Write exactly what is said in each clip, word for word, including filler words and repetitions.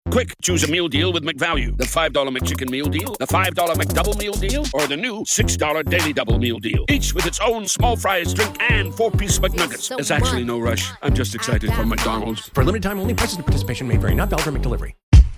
Quick, choose a meal deal with McValue. The five dollar McChicken meal deal, the five dollar McDouble meal deal, or the new six dollar Daily Double meal deal. Each with its own small fries, drink, and four-piece McNuggets. There's actually no rush. I'm just excited for McDonald's. For limited time only, prices and participation may vary. Not valid for McDelivery.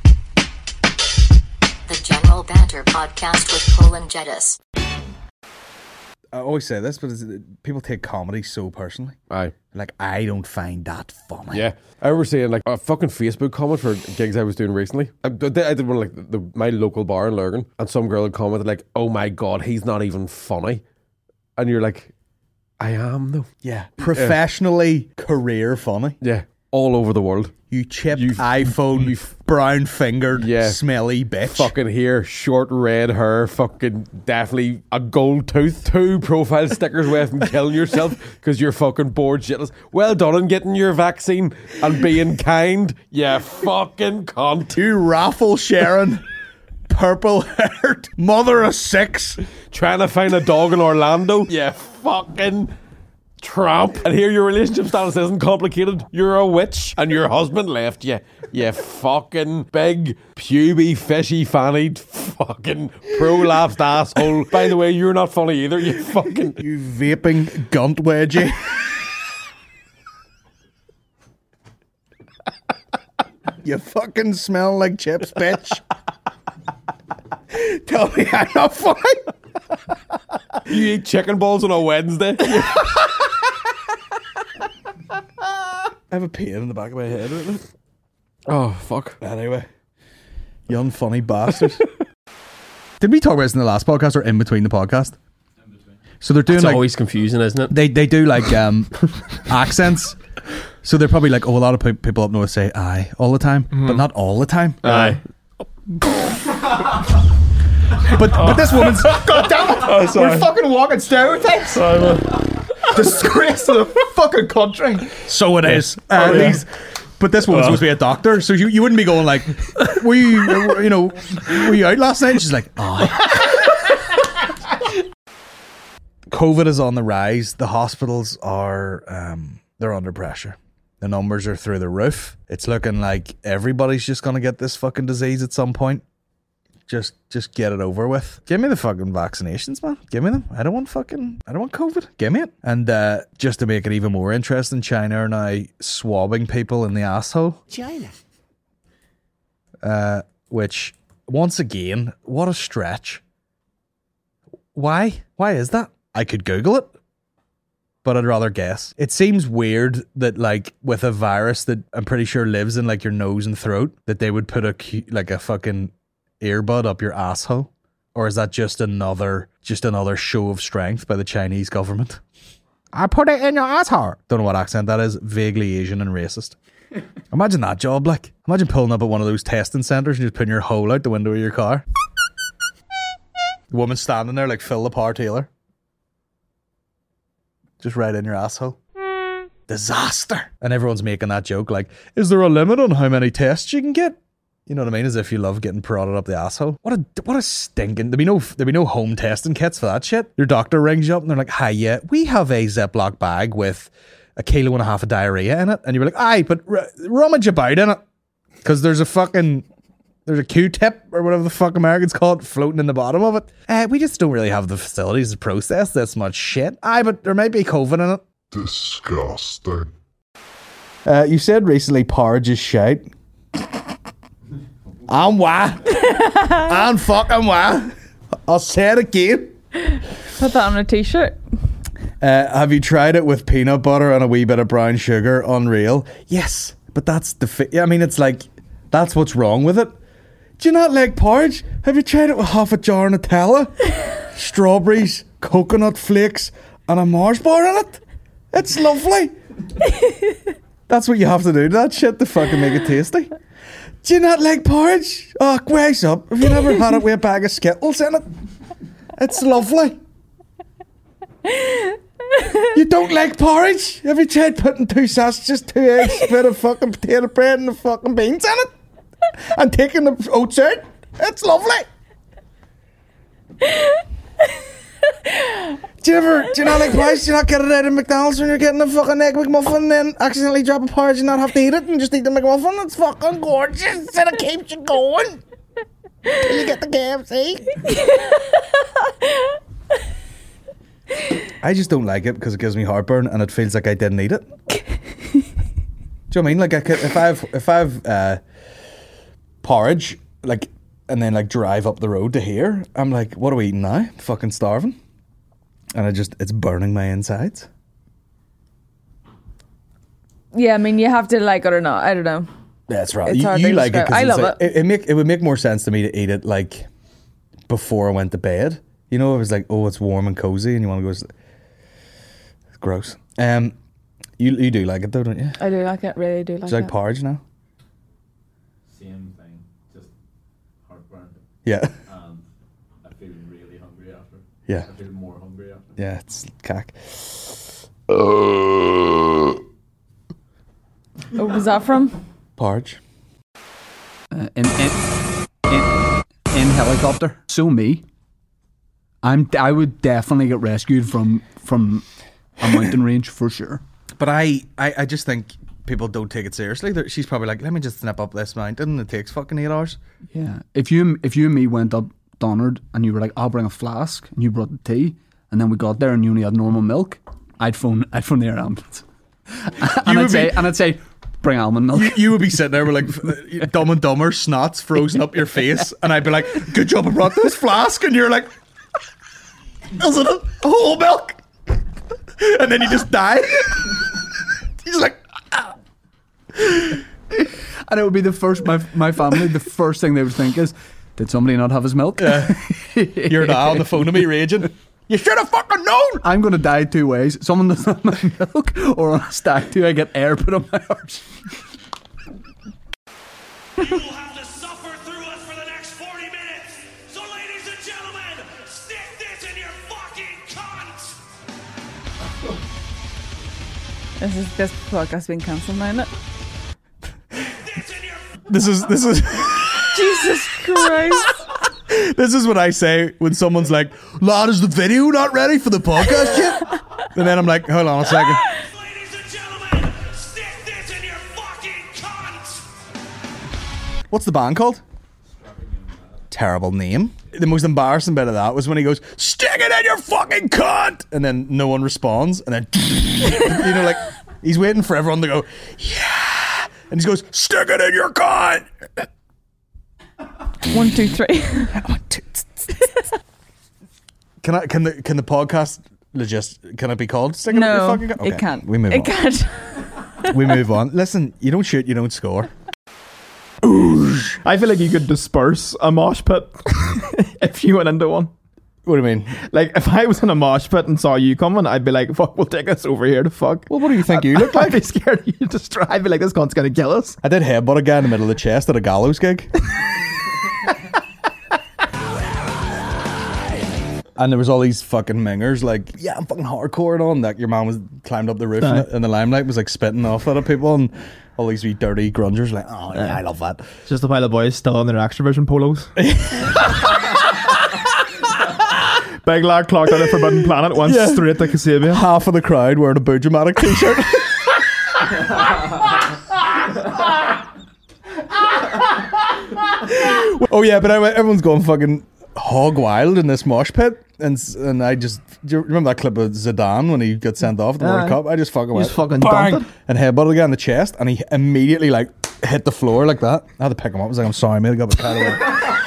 The General Banter Podcast with Paul and Jedis. I always say this, but it's, people take comedy so personally. Aye. Like, I don't find that funny. Yeah. I remember seeing like a fucking Facebook comment for gigs I was doing recently. I did, I did one like the, the, my local bar in Lurgan, and some girl had commented like, "Oh my God, he's not even funny." And you're like, I am though. Yeah. Professionally, yeah. Career funny. Yeah. All over the world. You chipped you, iPhone, you brown fingered, yeah, smelly bitch. Fucking hair, short red hair, fucking definitely a gold tooth, two profile stickers away from killing yourself because you're fucking bored shitless. Well done on getting your vaccine and being kind. Yeah, fucking cunt. You raffle sharing, purple haired, mother of six, trying to find a dog in Orlando. Yeah, fucking tramp. And here your relationship status isn't complicated. You're a witch and your husband left you. You fucking big, puby, fishy fannied, fucking prolapsed asshole. By the way, you're not funny either. You fucking... You vaping gunt wedgie. You fucking smell like chips, bitch. Tell me I'm not funny. You eat chicken balls on a Wednesday. I have a pain in the back of my head right now. Oh, fuck. Anyway. You unfunny bastard. Did we talk about this in the last podcast or in between the podcast? In between. So they're doing it's like... always confusing, isn't it? They they do like um, accents. So they're probably like, oh, a lot of pe- people up north say aye all the time, mm-hmm. but not all the time. Aye. but but this woman's... God damn it! Oh, sorry. We're fucking walking stereotypes. Sorry, man. Disgrace to the fucking country. So it is. Uh, oh, yeah. these, but this woman's oh. supposed to be a doctor, so you, you wouldn't be going like, were you, you know, were you out last night? And she's like, oh. COVID is on the rise. The hospitals are, um, they're under pressure. The numbers are through the roof. It's looking like everybody's just going to get this fucking disease at some point. Just just get it over with. Give me the fucking vaccinations, man. Give me them. I don't want fucking... I don't want COVID. Give me it. And uh, just to make it even more interesting, China are now swabbing people in the asshole. China. Uh, which, once again, what a stretch. Why? Why is that? I could Google it, but I'd rather guess. It seems weird that, like, with a virus that I'm pretty sure lives in, like, your nose and throat, that they would put a, like, a fucking... earbud up your asshole, or is that just another just another show of strength by the Chinese government? I put it in your asshole. Don't know what accent that is. Vaguely Asian and racist. Imagine that job. Like, imagine pulling up at one of those testing centers and just putting your hole out the window of your car. The woman standing there like Phil the Power Taylor, just right in your asshole. Disaster. And everyone's making that joke like, is there a limit on how many tests you can get? You know what I mean? As if you love getting prodded up the asshole. What a what a stinking... There'd be no there'd be no home testing kits for that shit. Your doctor rings you up and they're like, hi, yeah, we have a Ziploc bag with a kilo and a half of diarrhea in it. And you're like, aye, but r- rummage about in it. Because there's a fucking... There's a Q-tip or whatever the fuck Americans call it floating in the bottom of it. Uh, we just don't really have the facilities to process this much shit. Aye, but there might be COVID in it. Disgusting. Uh, you said recently porridge is shite. I'm why. I'm fucking why. I'll say it again. Put that on a t-shirt. Uh, have you tried it with peanut butter and a wee bit of brown sugar? Unreal. Yes, but that's the... Fi- I mean, it's like... That's what's wrong with it. Do you not like porridge? Have you tried it with half a jar of Nutella? Strawberries, coconut flakes, and a Mars bar in it? It's lovely. That's what you have to do to that shit to fucking make it tasty. Do you not like porridge? Oh, wise up. Have you never had it with a bag of Skittles in it? It's lovely. You don't like porridge? Have you tried putting two sausages, two eggs, a bit of fucking potato bread and the fucking beans in it? And taking the oats out? It's lovely. Do you ever, do you not like pies? Do you not get it out of McDonald's when you're getting a fucking egg McMuffin and then accidentally drop a porridge and not have to eat it and just eat the McMuffin? It's fucking gorgeous and it keeps you going till you get the K F C. I just don't like it because it gives me heartburn and it feels like I didn't eat it. Do you know what I mean? Like I could, if I've if I've uh, porridge like and then like drive up the road to here, I'm like, what are we eating now? Fucking starving. And I just, it's burning my insides. Yeah, I mean, you have to like it or not. I don't know. That's right. It's You, hard you to like it describe. I because love like, it. it. It, make, it would make more sense to me to eat it like before I went to bed. You know, it was like, oh, it's warm and cozy and you want to go to sleep. It's gross. Um, you, you do like it though, don't you? I do like it. Really do like Do you it. like porridge now? Same thing, just heartburn. Yeah. And I feel really hungry after. Yeah. I feel more hungry after. Yeah, it's cack. Oh, was that from? Porridge. Uh, in, in, in, in helicopter. So me. I'm. I would definitely get rescued from from a mountain range for sure. But I, I, I just think people don't take it seriously. They're, she's probably like, let me just snip up this mountain. It takes fucking eight hours. Yeah. If you if you and me went up Donard and you were like, I'll bring a flask, and you brought the tea, and then we got there and you only had normal milk, I'd phone I'd phone the air ambulance. and I'd say be, and I'd say, bring almond milk. You, you would be sitting there with like Dumb and Dumber snots frozen up your face, and I'd be like, good job I brought this flask, and you're like, is it a whole milk? And then you just die. He's like, ah. And it would be the first, my my family, the first thing they would think is, did somebody not have his milk? Yeah. You're now on the phone to me raging. You should have fucking known. I'm going to die two ways. Someone doesn't have my milk, or on a stag do I get air put on my arse. You will have to suffer through us for the next forty minutes. So ladies and gentlemen, stick this in your fucking cunt. This is this podcast being cancelled now, isn't it? This is this is Jesus Christ. This is what I say when someone's like, lad, is the video not ready for the podcast yet? And then I'm like, hold on a second. Ladies and gentlemen, stick this in your fucking cunt. What's the band called? Terrible name. The most embarrassing bit of that was when he goes, stick it in your fucking cunt, and then no one responds, and then you know, like he's waiting for everyone to go, yeah, and he goes, stick it in your cunt. One, two, three. Can I? Can the? Can the podcast just? Can it be called? Stick it in your No, fucking cunt? it can't. We move It on. can't. We move on. Listen, you don't shoot, you don't score. I feel like you could disperse a mosh pit if you went into one. What do you mean? Like, if I was in a mosh pit and saw you coming, I'd be like, fuck, we'll take us over here to fuck. Well, what do you think you look like? I'd be scared of you to try. I'd be like, this cunt's gonna kill us. I did headbutt a guy in the middle of the chest at a gallows gig. And there was all these fucking mingers like, yeah, I'm fucking hardcore and all. And like your man was climbed up the roof Aye. and, the, and the limelight was like spitting off at people, and all these wee dirty grungers like, oh yeah, I love that. Just a pile of boys still in their Extravision polos. Big lad clocked out of Forbidden Planet, went Yeah. straight to Kasabian. Half of the crowd wearing a Boojomatic t-shirt. Oh yeah, but anyway, everyone's going fucking hog wild in this mosh pit, and s- and I just, do you remember that clip of Zidane when he got sent off at the Aye. World Cup? I just fucking You went just fucking bang, dumped it. and headbutted the guy in the chest, and he immediately like hit the floor like that. I had to pick him up. I was like, I'm sorry, mate, I got my cat away.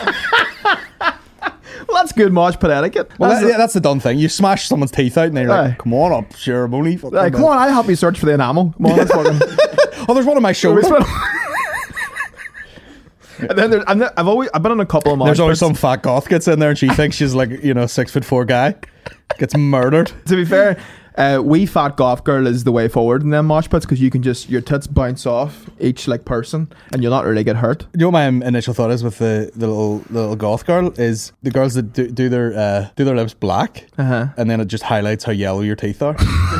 Well, that's good mosh pit etiquette. Well, That's that, the- yeah, that's the done thing. You smash someone's teeth out, and then you're Aye. like, come on up, sure, I'm only fucking Like, come on, I'll help you search for the enamel. Come on, let's fucking. Oh, there's one on my shoulder. And then there, and then I've always I've been on a couple of mosh There's always pits. some fat goth gets in there and she thinks she's like, you know, six foot four guy. Gets murdered. To be fair, uh, wee fat goth girl is the way forward in them mosh pits because you can just your tits bounce off each like person and you'll not really get hurt. You know what my initial thought is with the, the little the little goth girl is the girls that do, do their uh, do their lips black, Uh-huh. and then it just highlights how yellow your teeth are.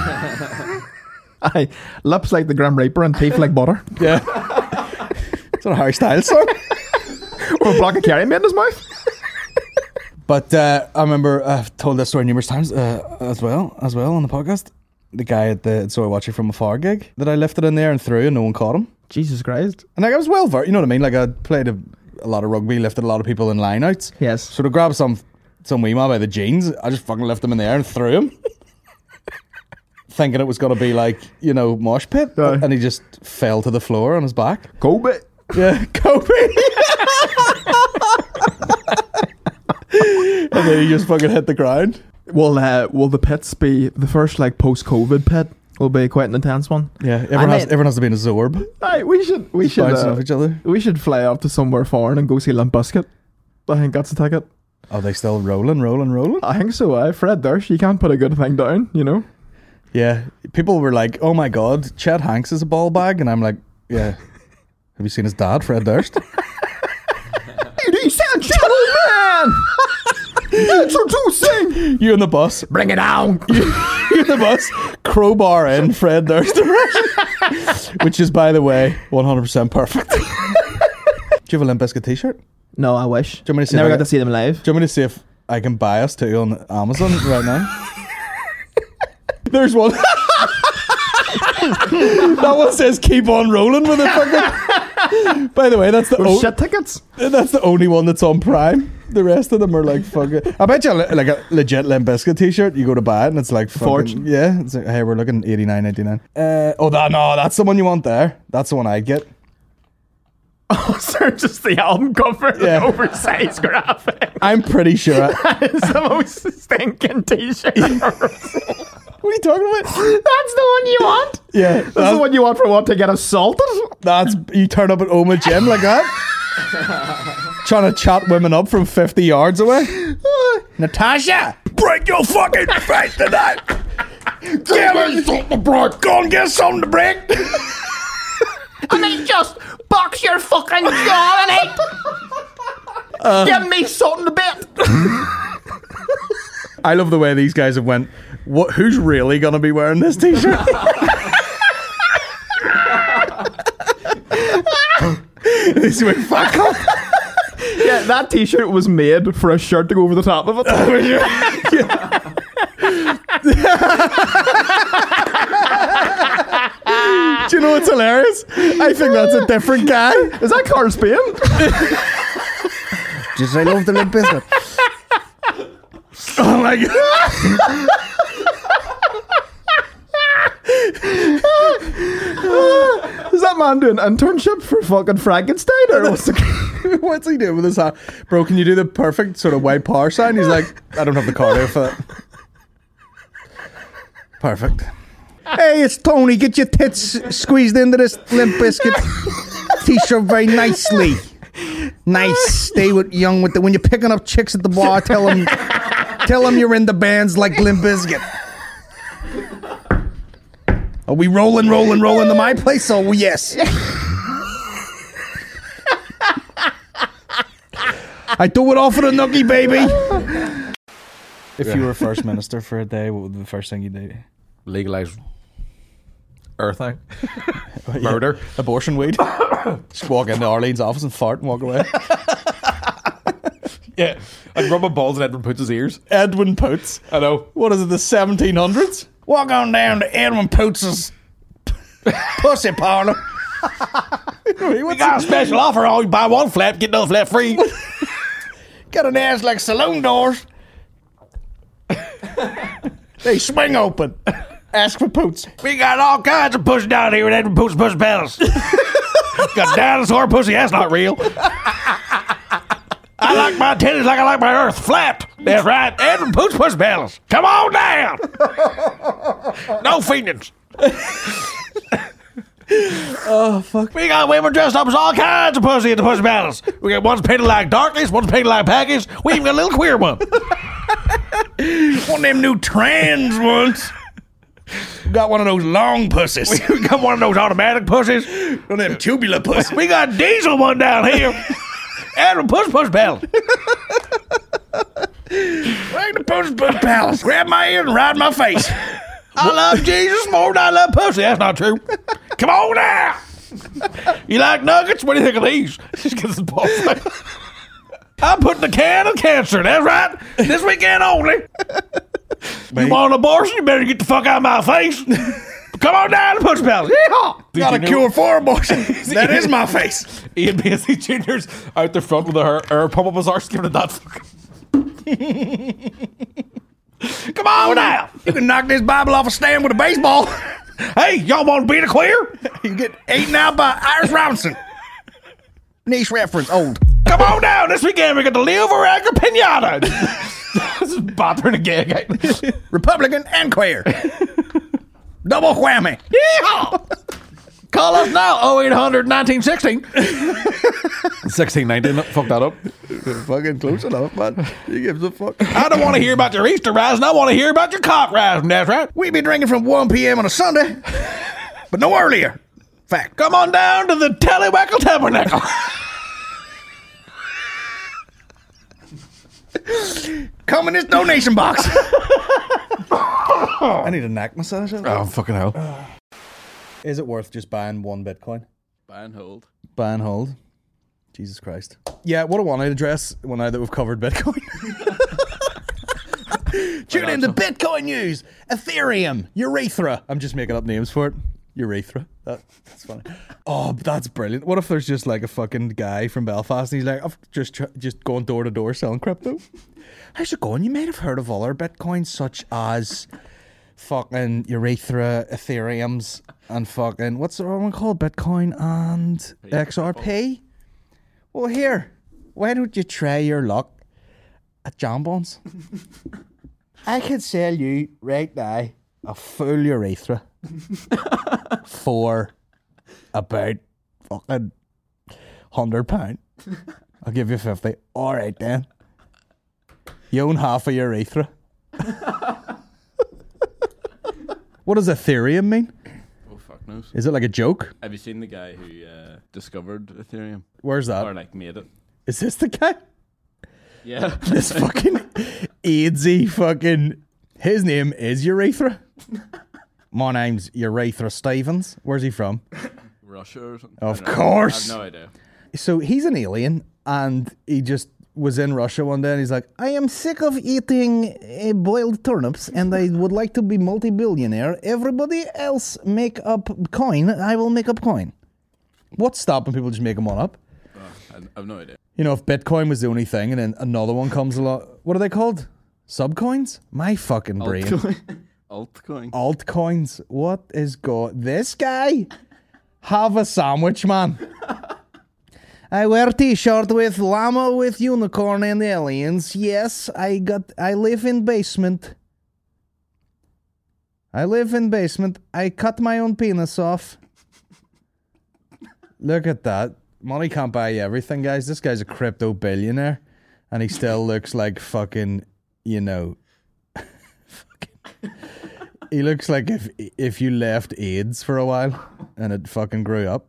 Aye, lips like the Grim Reaper and teeth like butter. Yeah. It's not a Harry Styles song. Or a block of carry made in his mouth. But uh, I remember I've told this story numerous times uh, as well, as well on the podcast. The guy at the So I Watch You From Afar gig that I lifted in there and threw and no one caught him. Jesus Christ. And like I was well versed, you know what I mean? Like I played a, a lot of rugby, lifted a lot of people in lineouts. Yes. So to grab some some wee man by the jeans, I just fucking lifted him in the air and threw him. Thinking it was going to be like, you know, mosh pit. Aye. And he just fell to the floor on his back. Kobe. Yeah, Kobe. And then he just fucking hit the ground. Will uh, will the pits be the first like post-COVID pit? Will be quite an intense one. Yeah, everyone I has mean- everyone has to be in a Zorb. Aye, we should we should Bouncing uh, off each other. we should fly up to somewhere foreign and go see Limp Bizkit. I think that's a ticket. Are they still rolling, rolling, rolling? I think so. I Fred Durst, you can't put a good thing down, you know. Yeah, people were like, "Oh my god, Chet Hanks is a ball bag," and I'm like, "Yeah." Have you seen his dad, Fred Durst? Ladies and gentlemen, introducing You in the bus? Bring it on. You in the bus? Crowbar in Fred Durst impression, which is, by the way, one hundred percent perfect. Do you have a Limp Bizkit t-shirt? No, I wish. Do you want me to see Never if I got to can- see them live. Do you want me to see if I can buy us two on Amazon right now? There's one. That one says "Keep on rolling" with a fucking. By the way, that's the Those o- shit tickets. that's the only one that's on Prime. The rest of them are like fucking. I bet you like a legit Limp Bizkit t-shirt. You go to buy it and it's like fucking, Fortune. yeah. It's like, hey, we're looking eighty-nine ninety-nine. Uh, oh, that no, that's the one you want there. That's the one I get. Oh, sir, just the album cover, Yeah. the oversized graphic. I'm pretty sure. I, It's the most stinking t-shirt I've ever seen. what are you talking about? That's the one you want? Yeah, That's the one you want for what, to get assaulted? That's you turn up at Oma Gym like that, trying to chat women up from fifty yards away. Natasha, break your fucking face tonight. Give me something to break. Go and get something to break. I mean, just box your fucking jaw in it. Uh. Give me something to bit. I love the way these guys have went. What? Who's really gonna be wearing this t-shirt? This went fuck off. Yeah, that t-shirt was made for a shirt to go over the top of it. Do you know what's hilarious? I think that's a different guy. Is that Carl Spain? Just I love the Limp Bizkit. Oh my god. Is that man doing internship for fucking Frankenstein? Or what's the... What's he doing with his hat? Bro, can you do the perfect sort of white power sign? He's like, I don't have the cardio for that. Perfect. Hey, it's Tony. Get your tits squeezed into this Limp Bizkit t-shirt very nicely. Nice. Stay with young with the when you're picking up chicks at the bar. Tell them, tell them you're in the bands like Limp Bizkit. Are we rolling, rolling, rolling to my place? Oh yes. I do it all for the nookie, baby. If you were first minister for a day, what would be the first thing you do? Legalize earthing. Murder. Abortion weed. Just walk into Arlene's office and fart and walk away. Yeah. I'd rub my balls in Edwin Poots' ears. Edwin Poots. I know. What is it, the seventeen hundreds? Walk on down to Edwin Poots' pussy parlor. We got a special offer. All you buy one flap, get another flap free. Got an ass like saloon doors. They swing open. Ask for Poots. We got all kinds of pussy down here at Edwin Poots' Pussy Palace. Got dinosaur pussy. That's not real. I like my titties like I like my earth. Flapped. That's right. Edwin Poots' Pussy Palace. Come on down. No fiendings. Oh, fuck. We got women dressed up as all kinds of pussy at the Pussy Palace. We got one's painted like darkness, one's painted like package. We even got a little queer one. One of them new trans ones. Got one of those long pussies. We got one of those automatic pussies. One of them tubular pussies. We got diesel one down here. Edwin Puss Puss Palace. Right to Puss Puss Palace. Grab my ear and ride my face. I love Jesus more than I love pussy. That's not true. Come on now. You like nuggets? What do you think of these? Just get this ball fight. I'm putting the can of cancer. That's right. This weekend only. You want an abortion? You better get the fuck out of my face. Come on down to Punch Palace. Yeehaw! Got a cure for abortion. That is my face. Ian Paisley Junior's out the front with her, her pump up his arse, giving it that fucking. Come on now. You can knock this Bible off a stand with a baseball. Hey, y'all want to be the queer? You get eaten out by Iris Robinson. Niche reference, old. Come on down. This weekend we got the Leo Varadkar Pinata. This is bothering a gag. Republican and queer. Double whammy. Yeehaw! Call us now, oh eight hundred nineteen sixteen. sixteen nineteen, fuck that up. Fucking close enough, man. You gives a fuck. I don't want to hear about your Easter rising. I want to hear about your cock rising. That's right. We be drinking from one p.m. on a Sunday, but no earlier. Fact. Come on down to the Tellywackle Tabernacle. Come in this donation box. I need a neck massage. Oh, fucking hell. Uh, is it worth just buying one Bitcoin? Buy and hold. Buy and hold. Jesus Christ. Yeah, what I wanted to address well, now that we've covered Bitcoin. Tune in to Bitcoin news. Ethereum. Urethra. I'm just making up names for it. Urethra. That, that's funny. Oh, that's brilliant. What if there's just like a fucking guy from Belfast and he's like, I've just tr- just going door to door selling crypto. How's it going? You might have heard of other Bitcoins such as fucking Urethra, Ethereums, and fucking, what's the other one called? Bitcoin and X R P? Well, here, why don't you try your luck at Jambons? I could sell you right now a full urethra for about fucking hundred pound. I'll give you fifty. All right then. You own half a urethra. What does Ethereum mean? Oh fuck knows. Is it like a joke? Have you seen the guy who uh, discovered Ethereum? Where's that? Or like made it? Is this the guy? Yeah. This fucking AIDSy fucking. His name is Urethra. My name's Urethra Stevens. Where's he from? Russia or something. Of I don't know. course. I have no idea. So he's an alien, and he just was in Russia one day, and he's like, I am sick of eating uh, boiled turnips, and I would like to be multi-billionaire. Everybody else make up coin. I will make up coin. What's stopping people just making one up? Oh, I I have no idea. You know, if Bitcoin was the only thing, and then another one comes along, what are they called? Subcoins? My fucking brain. Altcoin. Altcoin. Altcoins. What is going? This guy? Have a sandwich, man. I wear t-shirt with llama with unicorn and aliens. Yes, I got. I live in basement. I live in basement. I cut my own penis off. Look at that. Money can't buy you everything, guys. This guy's a crypto billionaire, and he still looks like fucking, you know, fucking. He looks like if if you left AIDS for a while and it fucking grew up.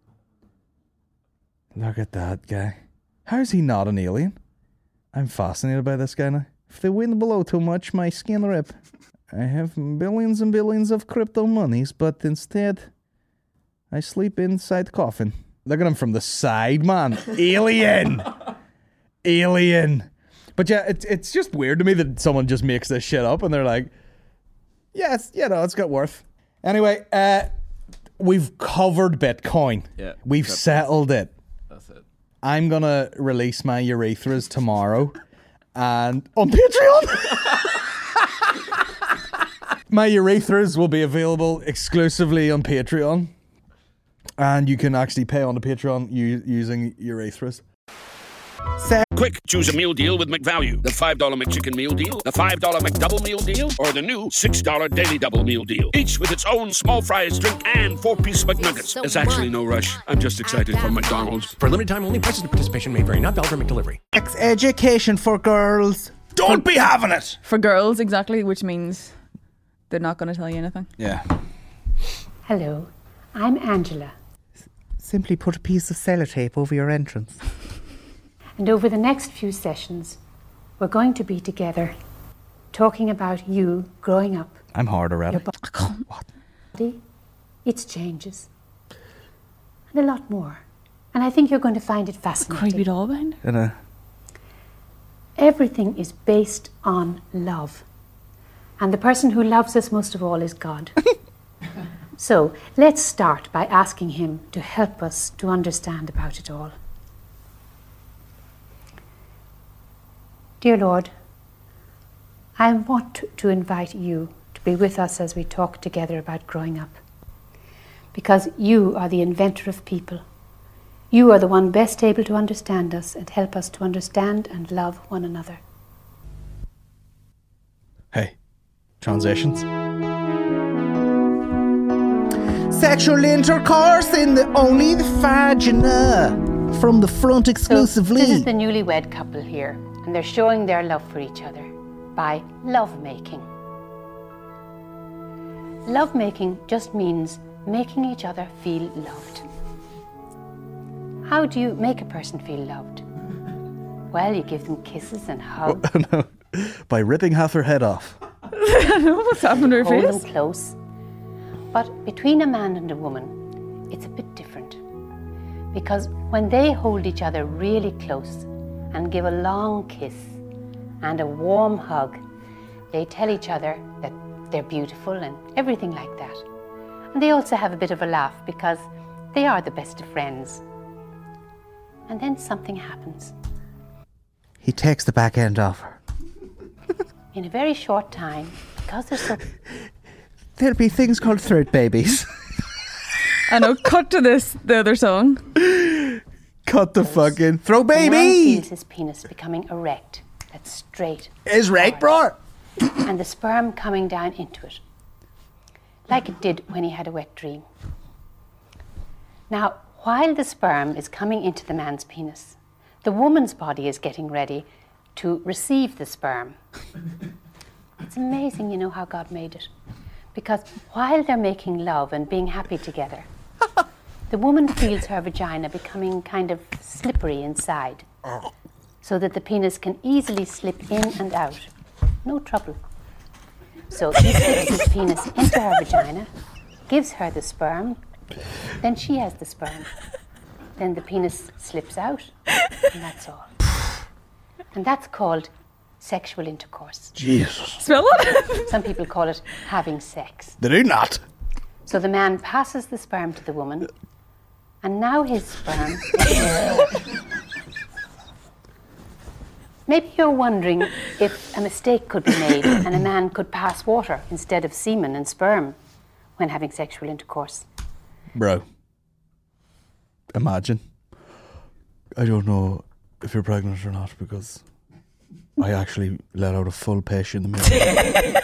Look at that guy. How is he not an alien? I'm fascinated by this guy now. If the wind blow too much, my skin rip. I have billions and billions of crypto monies, but instead, I sleep inside coffin. Look at him from the side, man. Alien! Alien! But yeah, it's it's just weird to me that someone just makes this shit up and they're like, yeah, it's, you know, it's got worth. Anyway, uh, we've covered Bitcoin. Yeah. We've crypto. settled it. That's it. I'm going to release my urethras tomorrow and on Patreon. My urethras will be available exclusively on Patreon. And you can actually pay on the Patreon u- using urethras. Quick, choose a meal deal with McValue. The five dollar McChicken meal deal, the five dollar McDouble meal deal, or the new six dollar Daily Double meal deal. Each with its own small fries, drink, and four-piece McNuggets. There's actually no rush. I'm just excited for McDonald's. For a limited time only, prices and participation may vary. Not valid for McDelivery. Sex education for girls. Don't be having it. For girls, exactly, which means they're not going to tell you anything. Yeah. Hello, I'm Angela. Simply put a piece of sellotape over your entrance. And over the next few sessions, we're going to be together talking about you growing up. I'm hard already. Your body, its changes, and a lot more. And I think you're going to find it fascinating. Creepy doll behind. In a everything is based on love. And the person who loves us most of all is God. So let's start by asking him to help us to understand about it all. Dear Lord, I want to invite you to be with us as we talk together about growing up. Because you are the inventor of people. You are the one best able to understand us and help us to understand and love one another. Hey, transitions. Sexual intercourse in the only the vagina. From the front exclusively. So this is the newlywed couple here, and they're showing their love for each other by love-making. Love-making just means making each other feel loved. How do you make a person feel loved? Well, you give them kisses and hugs. Oh, no. By ripping half her head off. I know what's happened to her Hold face. them close. But between a man and a woman, it's a bit different. Because when they hold each other really close and give a long kiss and a warm hug, they tell each other that they're beautiful and everything like that. And they also have a bit of a laugh because they are the best of friends. And then something happens. He takes the back end off her. In a very short time, because they're so... There'll be things called third babies. I know, cut to this, the other song. Cut the fucking throw The man baby. feels his penis becoming erect. That's straight. Is right, bro. And the sperm coming down into it. Like it did when he had a wet dream. Now, while the sperm is coming into the man's penis, the woman's body is getting ready to receive the sperm. It's amazing, you know, how God made it. Because while they're making love and being happy together, the woman feels her vagina becoming kind of slippery inside, so that the penis can easily slip in and out. No trouble. So he slips his penis into her vagina, gives her the sperm, then she has the sperm. Then the penis slips out, and that's all. And that's called sexual intercourse. Jesus. Spell it? Some people call it having sex. They do not. So the man passes the sperm to the woman, and now his sperm... Maybe you're wondering if a mistake could be made and a man could pass water instead of semen and sperm when having sexual intercourse. Bro. Imagine. I don't know if you're pregnant or not because I actually let out a full piss in the middle.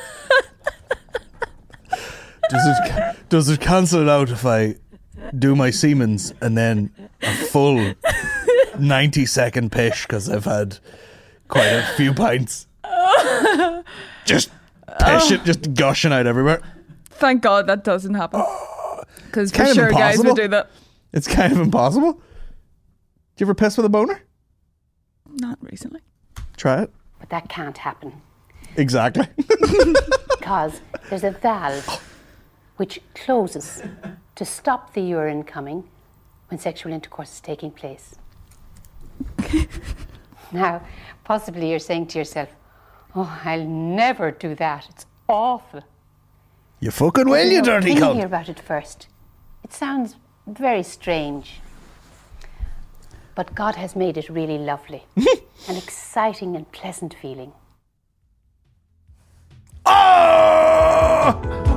does it does it cancel it out if I do my Siemens and then a full ninety second piss because I've had quite a few pints? Just piss it, just gushing out everywhere. Thank God that doesn't happen. Because for kind of sure guys impossible. would do that. It's kind of impossible. Do you ever piss with a boner? Not recently. Try it. But that can't happen. Exactly. Because there's a valve which closes to stop the urine coming when sexual intercourse is taking place. Now, possibly you're saying to yourself, oh, I'll never do that. It's awful. You fucking will, you dirty Can you cunt. hear about it first? It sounds very strange. But God has made it really lovely. An exciting and pleasant feeling. Oh!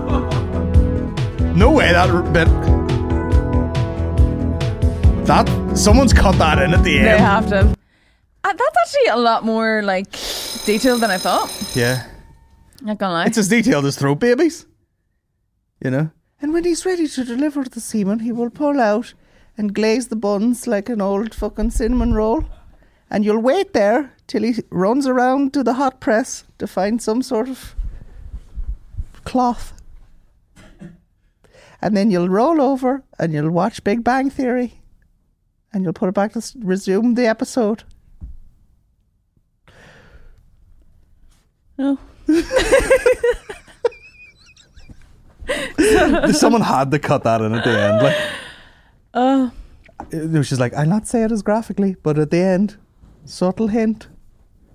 No way that bit. That someone's cut that in at the end. They have to. Uh, that's actually a lot more like detailed than I thought. Yeah. Not gonna lie. It's as detailed as throat babies. You know? And when he's ready to deliver the semen, he will pull out and glaze the buns like an old fucking cinnamon roll. And you'll wait there till he runs around to the hot press to find some sort of cloth. And then you'll roll over and you'll watch Big Bang Theory. And you'll put it back to s- resume the episode. Oh. Someone had to cut that in at the end. Like, Oh. uh, she's like, I'll not say it as graphically, but at the end, subtle hint.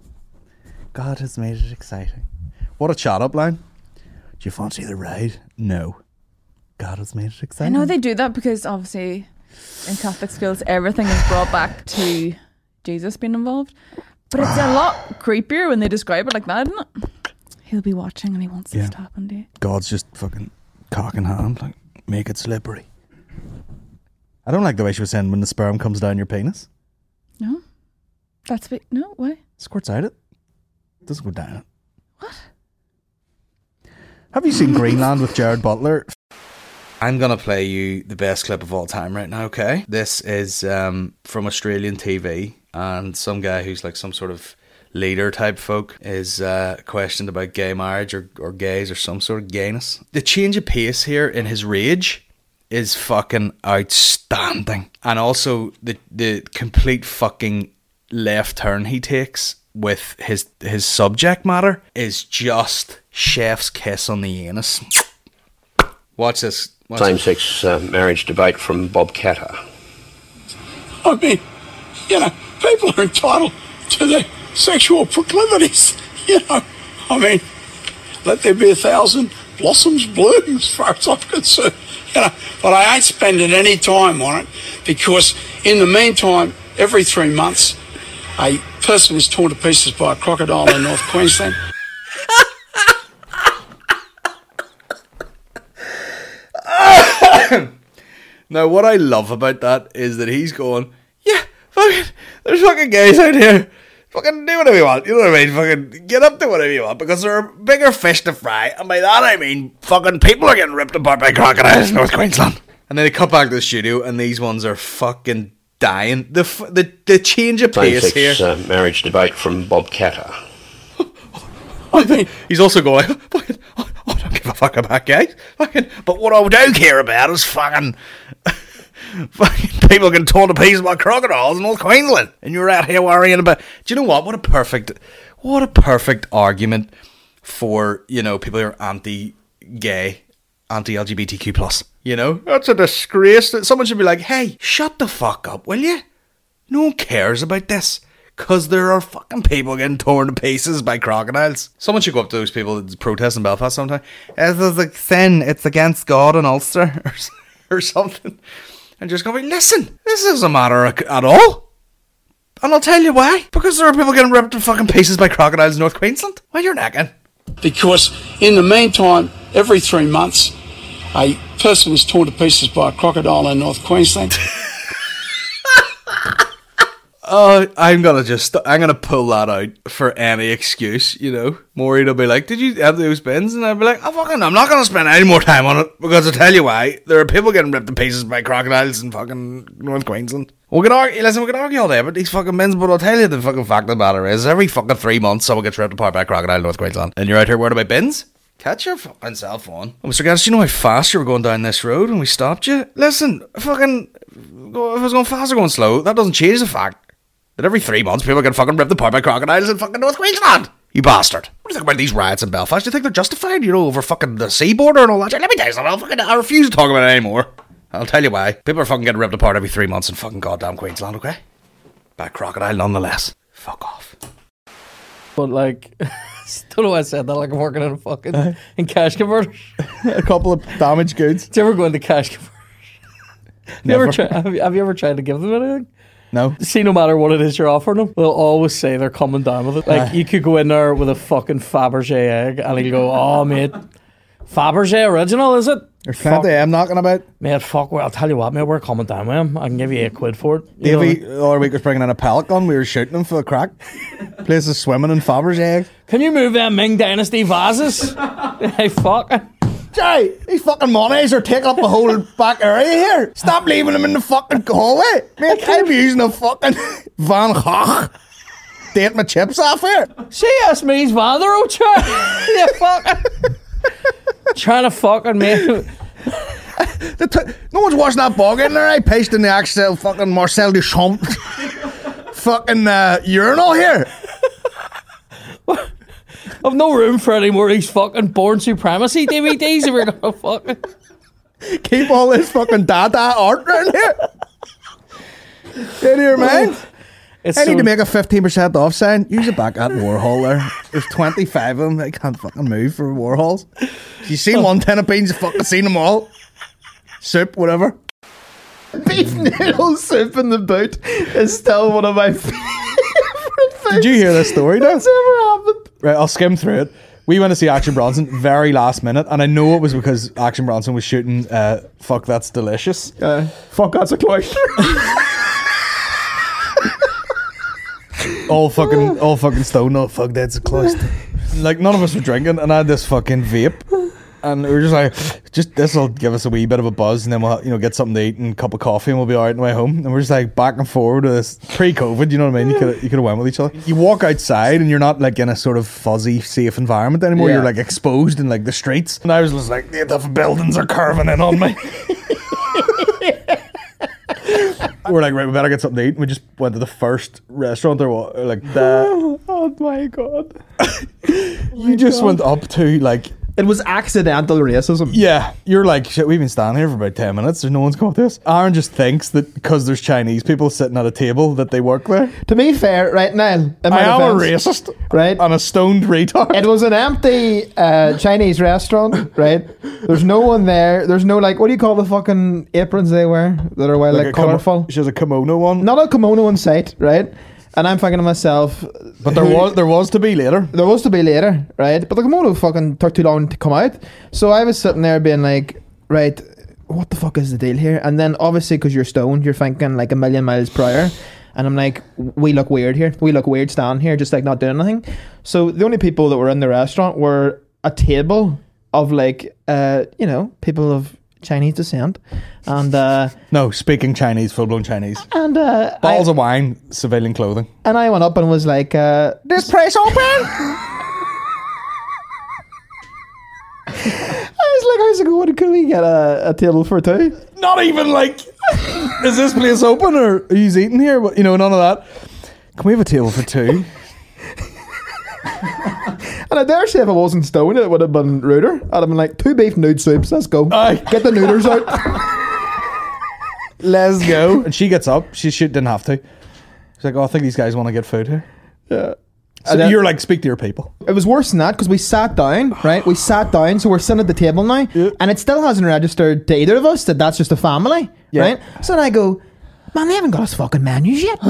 God has made it exciting. What a chat up line. Do you fancy the ride? No. God has made it I exciting. know they do that because obviously in Catholic schools everything is brought back to Jesus being involved. But it's a lot creepier when they describe it like that, isn't it? He'll be watching and he wants Yeah. this to happen to you. God's just fucking cock in hand, like, make it slippery. I don't like the way she was saying when the sperm comes down your penis. No? That's what, no, why? Squirts out it. Doesn't go down it. What? Have you seen Greenland with Jared Butler? I'm going to play you the best clip of all time right now, okay? This is um, from Australian T V, and some guy who's like some sort of leader type folk is uh, questioned about gay marriage or, or gays or some sort of gayness. The change of pace here in his rage is fucking outstanding. And also the the complete fucking left turn he takes with his his subject matter is just chef's kiss on the anus. Watch this. Watch Same-sex uh, marriage debate from Bob Catter. I mean, you know, people are entitled to their sexual proclivities, you know. I mean, let there be a thousand blossoms bloom as far as I'm concerned, you know. But I ain't spending any time on it because in the meantime, every three months, a person is torn to pieces by a crocodile in North Queensland. Now, what I love about that is that he's going, yeah, fucking, there's fucking gays out here. Fucking do whatever you want. You know what I mean? Fucking get up to whatever you want because there are bigger fish to fry. And by that I mean fucking people are getting ripped apart by crocodiles in North Queensland. And then they cut back to the studio and these ones are fucking dying. The f- the, the change of pace here. Same-sex uh, marriage debate from Bob Catter. I mean, he's also going, fucking, oh, I don't give a fuck about gays. Fucking, but what I do care about is fucking, fucking people getting torn to pieces by crocodiles in North Queensland, and you're out here worrying about. Do you know what? What a perfect, what a perfect argument for, you know, people who are anti-gay, anti-L G B T Q plus. You know, that's a disgrace. That someone should be like, hey, shut the fuck up, will you? No one cares about this. Because there are fucking people getting torn to pieces by crocodiles. Someone should go up to those people that protest in Belfast sometime. This is a sin. It's against God in Ulster. Or, or something. And just go, listen, this doesn't matter at all. And I'll tell you why. Because there are people getting ripped to fucking pieces by crocodiles in North Queensland. Well, you're necking. Because in the meantime, every three months, a person is torn to pieces by a crocodile in North Queensland. Oh, I'm gonna just, I'm gonna pull that out for any excuse, you know. Maureen will be like, did you have those bins? And I'll be like, oh, fucking, I'm not gonna spend any more time on it, because I'll tell you why. There are people getting ripped to pieces by crocodiles in fucking North Queensland. We can argue, listen, we can argue all day about these fucking bins, but I'll tell you the fucking fact of the matter is, every fucking three months someone gets ripped apart by a crocodile in North Queensland. And you're out here worried about bins? Catch your fucking cell phone. Oh, Mister Gaddis, do you know how fast you were going down this road when we stopped you? Listen, fucking, if I was going fast or going slow, that doesn't change the fact that every three months people get fucking ripped apart by crocodiles in fucking North Queensland. You bastard. What do you think about these riots in Belfast? Do you think they're justified, you know, over fucking the sea border and all that? Let me tell you something, I'll fucking, I refuse to talk about it anymore. I'll tell you why. People are fucking getting ripped apart every three months in fucking goddamn Queensland, okay? By a crocodile nonetheless. Fuck off. But like, don't know why I said that, like I'm working in a fucking, uh, in cash converters. A couple of damaged goods. Do you ever go into cash converters? Never. You ever try, have, you, have you ever tried to give them anything? No. See, no matter what it is you're offering them, they'll always say they're coming down with it. Like, uh, you could go in there with a fucking Fabergé egg and he'll go, oh, mate, Fabergé original, is it? There's plenty I'm knocking about. Mate, fuck, well, I'll tell you what, mate, we're coming down with him. I can give you eight quid for it. You Davey, the other week was bringing in a pellet gun. We were shooting him for the crack. Place is swimming in Fabergé egg. Can you move them Ming Dynasty vases? Hey, fuck. Jay, these fucking monies are taking up the whole back area here. Stop leaving them in the fucking hallway. Mate, I'm using a fucking Van Gogh. Date my chips off here. C S Me's Vanderow chair. Yeah, fucking. Trying to fucking make. T- no one's washing that bog in there. I pasted the actual fucking Marcel Duchamp fucking uh, urinal here. I've no room for any more of these fucking Born Supremacy D V Ds if we're gonna fucking keep all this fucking dada art around here. In your mind. It's I so, need to make a fifteen percent off sign. Use it back at Warhol there. There's twenty-five of them. I can't fucking move for Warhols. You seen one tin of beans, you fucking seen them all. Soup, whatever. Beef noodle soup in the boot is still one of my favorite things. Did you hear this story now? That's ever happened. Right, I'll skim through it. We went to see Action Bronson very last minute, and I know it was because Action Bronson was shooting uh, Fuck That's Delicious. Uh, fuck That's a Cloister. all fucking all fucking stone. No, fuck that's a cloister. Like none of us were drinking, and I had this fucking vape, and we were just like, just this will give us a wee bit of a buzz, and then we'll you know get something to eat and a cup of coffee, and we'll be alright on the way home. And we're just like back and forward with this pre-COVID. You know what I mean? You could you could have went with each other. You walk outside, and you're not like in a sort of fuzzy, safe environment anymore. Yeah. You're like exposed in like the streets, and I was just like, the tough buildings are curving in on me. We're like, right, we better get something to eat. And we just went to the first restaurant there, wa- like that. Oh my god! You just went up to like. It was accidental racism. Yeah, you're like, shit, we've been standing here for about ten minutes. There's no one's come up to us. Aaron just thinks that because there's Chinese people sitting at a table that they work there. To be fair, right now, in my I am defense, a racist. right? And a stoned retard. It was an empty uh, Chinese restaurant, right? There's no one there. There's no like, what do you call the fucking aprons they wear that are well, like, a kimo- colourful? She has a kimono one. Not a kimono in sight, right? And I'm thinking to myself, But there who- was there was to be later. There was to be later, right? But the kimono fucking took too long to come out. So I was sitting there being like, right, what the fuck is the deal here? And then obviously because you're stoned, you're thinking like a million miles prior. And I'm like, we look weird here. We look weird standing here, just like not doing anything. So the only people that were in the restaurant were a table of like, uh, you know, people of Chinese descent. And uh, No, speaking Chinese, full blown Chinese. and uh, Balls I, of wine, civilian clothing. and I went up and was like, uh, this place open? I was like, how's it going? Could we get a, a table for two? Not even like, is this place open or are you eating here? But, you know, none of that. Can we have a table for two? And I dare say if I wasn't stoned, it would have been ruder. I'd have been like, two beef nude soups, let's go. Aye. Get the noodles out. Let's go. And she gets up. She should, didn't have to. She's like, oh, I think these guys want to get food here. Yeah. So And then- you're like, speak to your people. It was worse than that because we sat down, right? We sat down, so we're sitting at the table now, Yeah. and it still hasn't registered to either of us that that's just a family, Yeah. right? So then I go, man, they haven't got us fucking menus yet.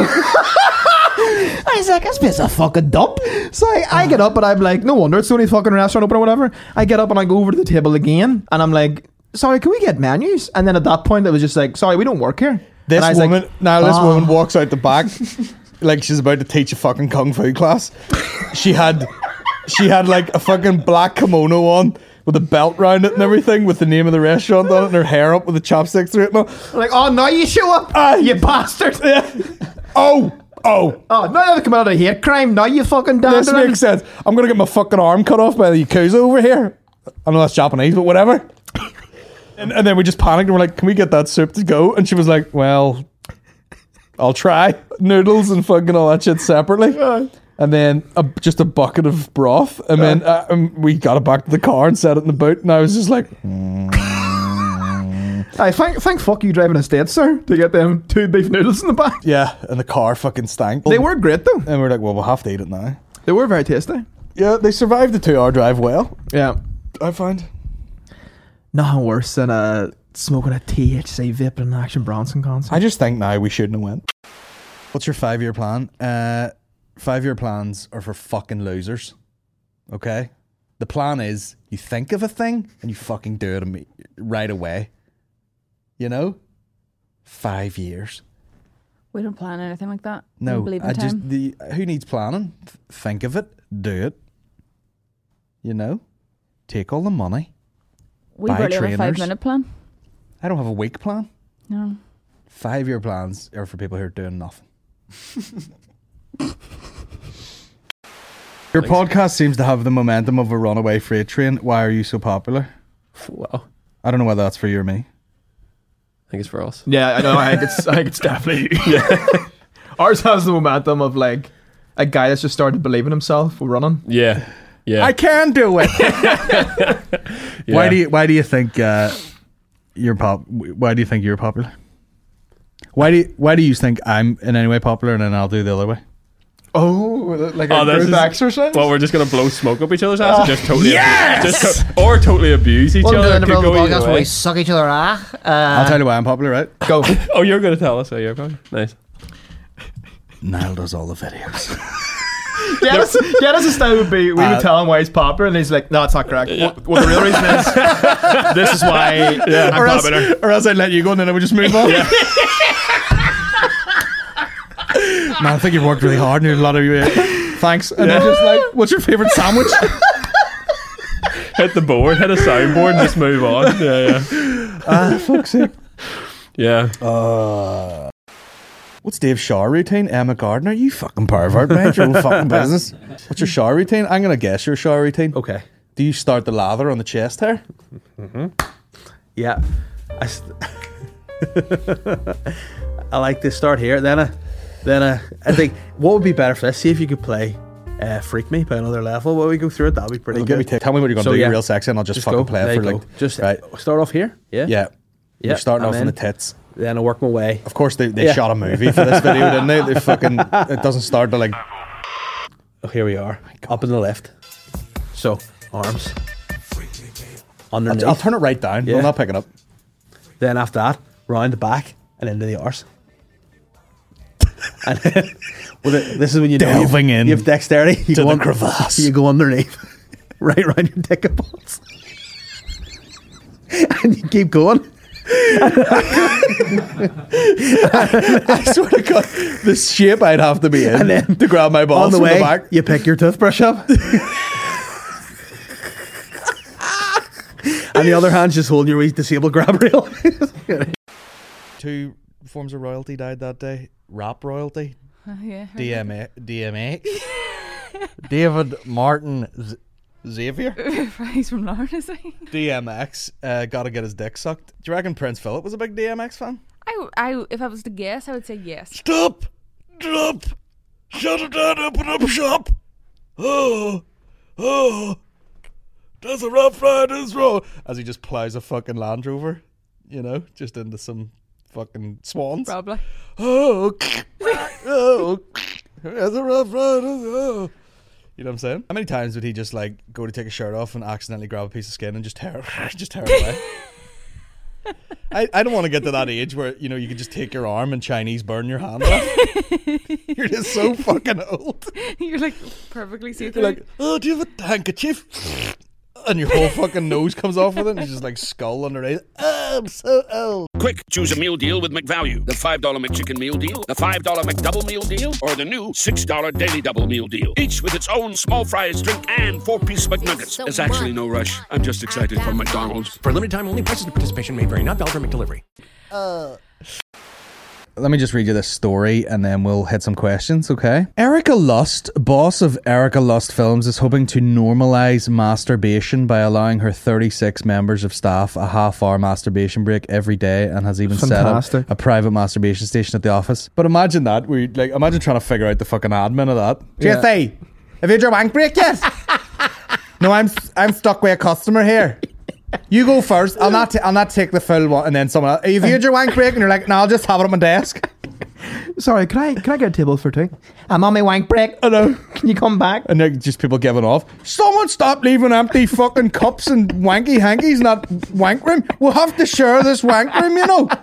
I was like, this place a fucking dump. So I, I get up and I'm like, no wonder it's the only fucking restaurant open or whatever. I get up and I go over to the table again, and I'm like, sorry, can we get menus? And then at that point, it was just like, sorry, we don't work here. This And I was woman, like, now this "Ah." woman walks out the back like she's about to teach a fucking kung fu class. She had, she had like a fucking black kimono on with a belt round it and everything, with the name of the restaurant on it, and her hair up with the chopsticks through it. And all. I'm like, oh, now you show up, Ah, you bastard. Yeah. Oh, oh. Oh, now you've come out of a hate crime. Now you fucking This dancing. makes sense. I'm gonna get my fucking arm cut off by the Yakuza over here. I know that's Japanese, but whatever. And, and then we just panicked and we're like, can we get that soup to go? And she was like, well, I'll try. Noodles and fucking all that shit separately. And then a, just a bucket of broth. And then uh, um, we got it back to the car and set it in the boot. And I was just like, I thank, thank fuck you driving a state, sir, to get them two beef noodles in the back. yeah. And the car fucking stank. They were great though. And we we're like, well, we'll have to eat it now. They were very tasty. Yeah, they survived the two hour drive well, Yeah. I find. Nothing worse than uh, smoking a T H C vape at an Action Bronson concert. I just think now we shouldn't have went. What's your five year plan? Uh, five year plans are for fucking losers. Okay? The plan is you think of a thing and you fucking do it imme- right away. You know? Five years. We don't plan anything like that. We No, don't believe in I time. just the who needs planning? Th- Think of it, do it. You know? Take all the money. we buy barely have a trainers. five minute plan. I don't have a week plan. No. Five year plans are for people who are doing nothing. Your podcast seems to have the momentum of a runaway freight train. Why are you so popular? Wow. I don't know whether that's for you or me. I think it's for us. Yeah, I know. I think it's, I think it's definitely. Yeah. Ours has the momentum of like a guy that's just started believing himself running. Yeah. Yeah. I can do it. Why Yeah. do you Why do you think uh, you're pop? Why do you think you're popular? Why do you, Why do you think I'm in any way popular, and then I'll do the other way? Oh, like Oh, a this group is- exercise? Well, we're just gonna blow smoke up each other's ass and Oh, just totally, yes! just to- or totally abuse each Welcome other. to It the could Brother go either Podcast where way. we suck each other ah. Uh, I'll tell you why I'm popular, right? Go. Oh, you're gonna tell us. So you're going. Nice. Niall does all the videos. Get us, get us a style would be we Uh, would tell him why he's popular, and he's like, "No, it's not correct." What, what the real reason is, this is why Yeah, I'm or, else, popular. or else I'd let you go, and then I would just move on. Yeah. Man, I think you've worked really hard, and there's a lot of you. Uh, thanks. And then just like, what's your favorite sandwich? Hit the board, hit a soundboard, and just move on. Yeah, yeah. Ah, fuck's sake. Yeah. Uh, what's Dave's shower routine? Emma Gardner, you fucking pervert, man. Your own fucking business. What's your shower routine? I'm gonna guess your shower routine. Okay. Do you start the lather on the chest hair? Mm-hmm. Yeah. I, st- I like to start here. Then I, then I, I think what would be better for this? See if you could play uh, Freak Me by another level. While we go through it, that'd be pretty Well, good. give me t- tell me what you're gonna So, do yeah. real sexy, and I'll just, fucking go. play it There for you like. go. Just right. start off here. Yeah. Yeah. Yeah. You're starting And off in the then- tits. Then I work my way. Of course, they, they Yeah. shot a movie for this video, didn't they? They fucking. It doesn't start to like. Oh, here we are. Up in the left. So arms. Underneath. I'll, I'll turn it right down. Yeah. We'll not pick it up. Then after that, round the back and into the arse. And then, well, th- this is when you know Delving you've, in you have dexterity. You to go the un- crevasse. You go underneath, right around your dick and balls, and you keep going. I swear to God, the shape I'd have to be in And then to grab my balls On the from way, the back. you pick your toothbrush up, and the other hand's just holding your wee disabled grab rail. Two forms of royalty died that day. Rap royalty. Uh, yeah. D M A D M X. David Martin Z- Xavier. He's from Lauren, is he? D M X uh, got to get his dick sucked. Do you reckon Prince Philip was a big D M X fan? I, I, if I was to guess, I would say yes. Stop! Drop! Shut it down, open up shop! Oh! Oh! Does a Rough Riders roll? As he just plows a fucking Land Rover, you know, just into some fucking swans. Probably. Oh! Oh! There's a Rough Riders, oh! You know what I'm saying? How many times would he just like go to take a shirt off and accidentally grab a piece of skin and just tear, just tear it away? I, I don't want to get to that age where, you know, you can just take your arm and Chinese burn your hand off. You're just so fucking old. You're like perfectly see You're through. like, oh, do you have a handkerchief? And your whole fucking nose comes off with it and it's just like skull underneath. Oh, I'm so old. Quick, choose a meal deal with McValue. The five dollar McChicken meal deal, the five dollar McDouble meal deal, or the new six dollar Daily Double meal deal. Each with its own small fries, drink, and four-piece McNuggets. There's actually no rush. I'm just excited for McDonald's. For a limited time only, prices and participation may vary. Not valid for McDelivery. Uh. Let me just read you this story and then we'll hit some questions, okay? Erica Lust, boss of Erica Lust Films, is hoping to normalise masturbation by allowing her thirty-six members of staff a half-hour masturbation break every day, and has even Fantastic. set up a private masturbation station at the office. But imagine that. We like imagine trying to figure out the fucking admin of that. Yeah. Jesse, have you had your wank break yet? No, I'm I'm stuck with a customer here. You go first. I'll not. T- I'll not take the full one, and then someone else. Have you had your wank break? And you're like, no, I'll just have it on my desk. Sorry, can I can I get a table for two? I'm on my wank break. I know. Can you come back? And then just people giving off. Someone stop leaving empty fucking cups and wanky hankies in that wank room. We'll have to share this wank room, you know.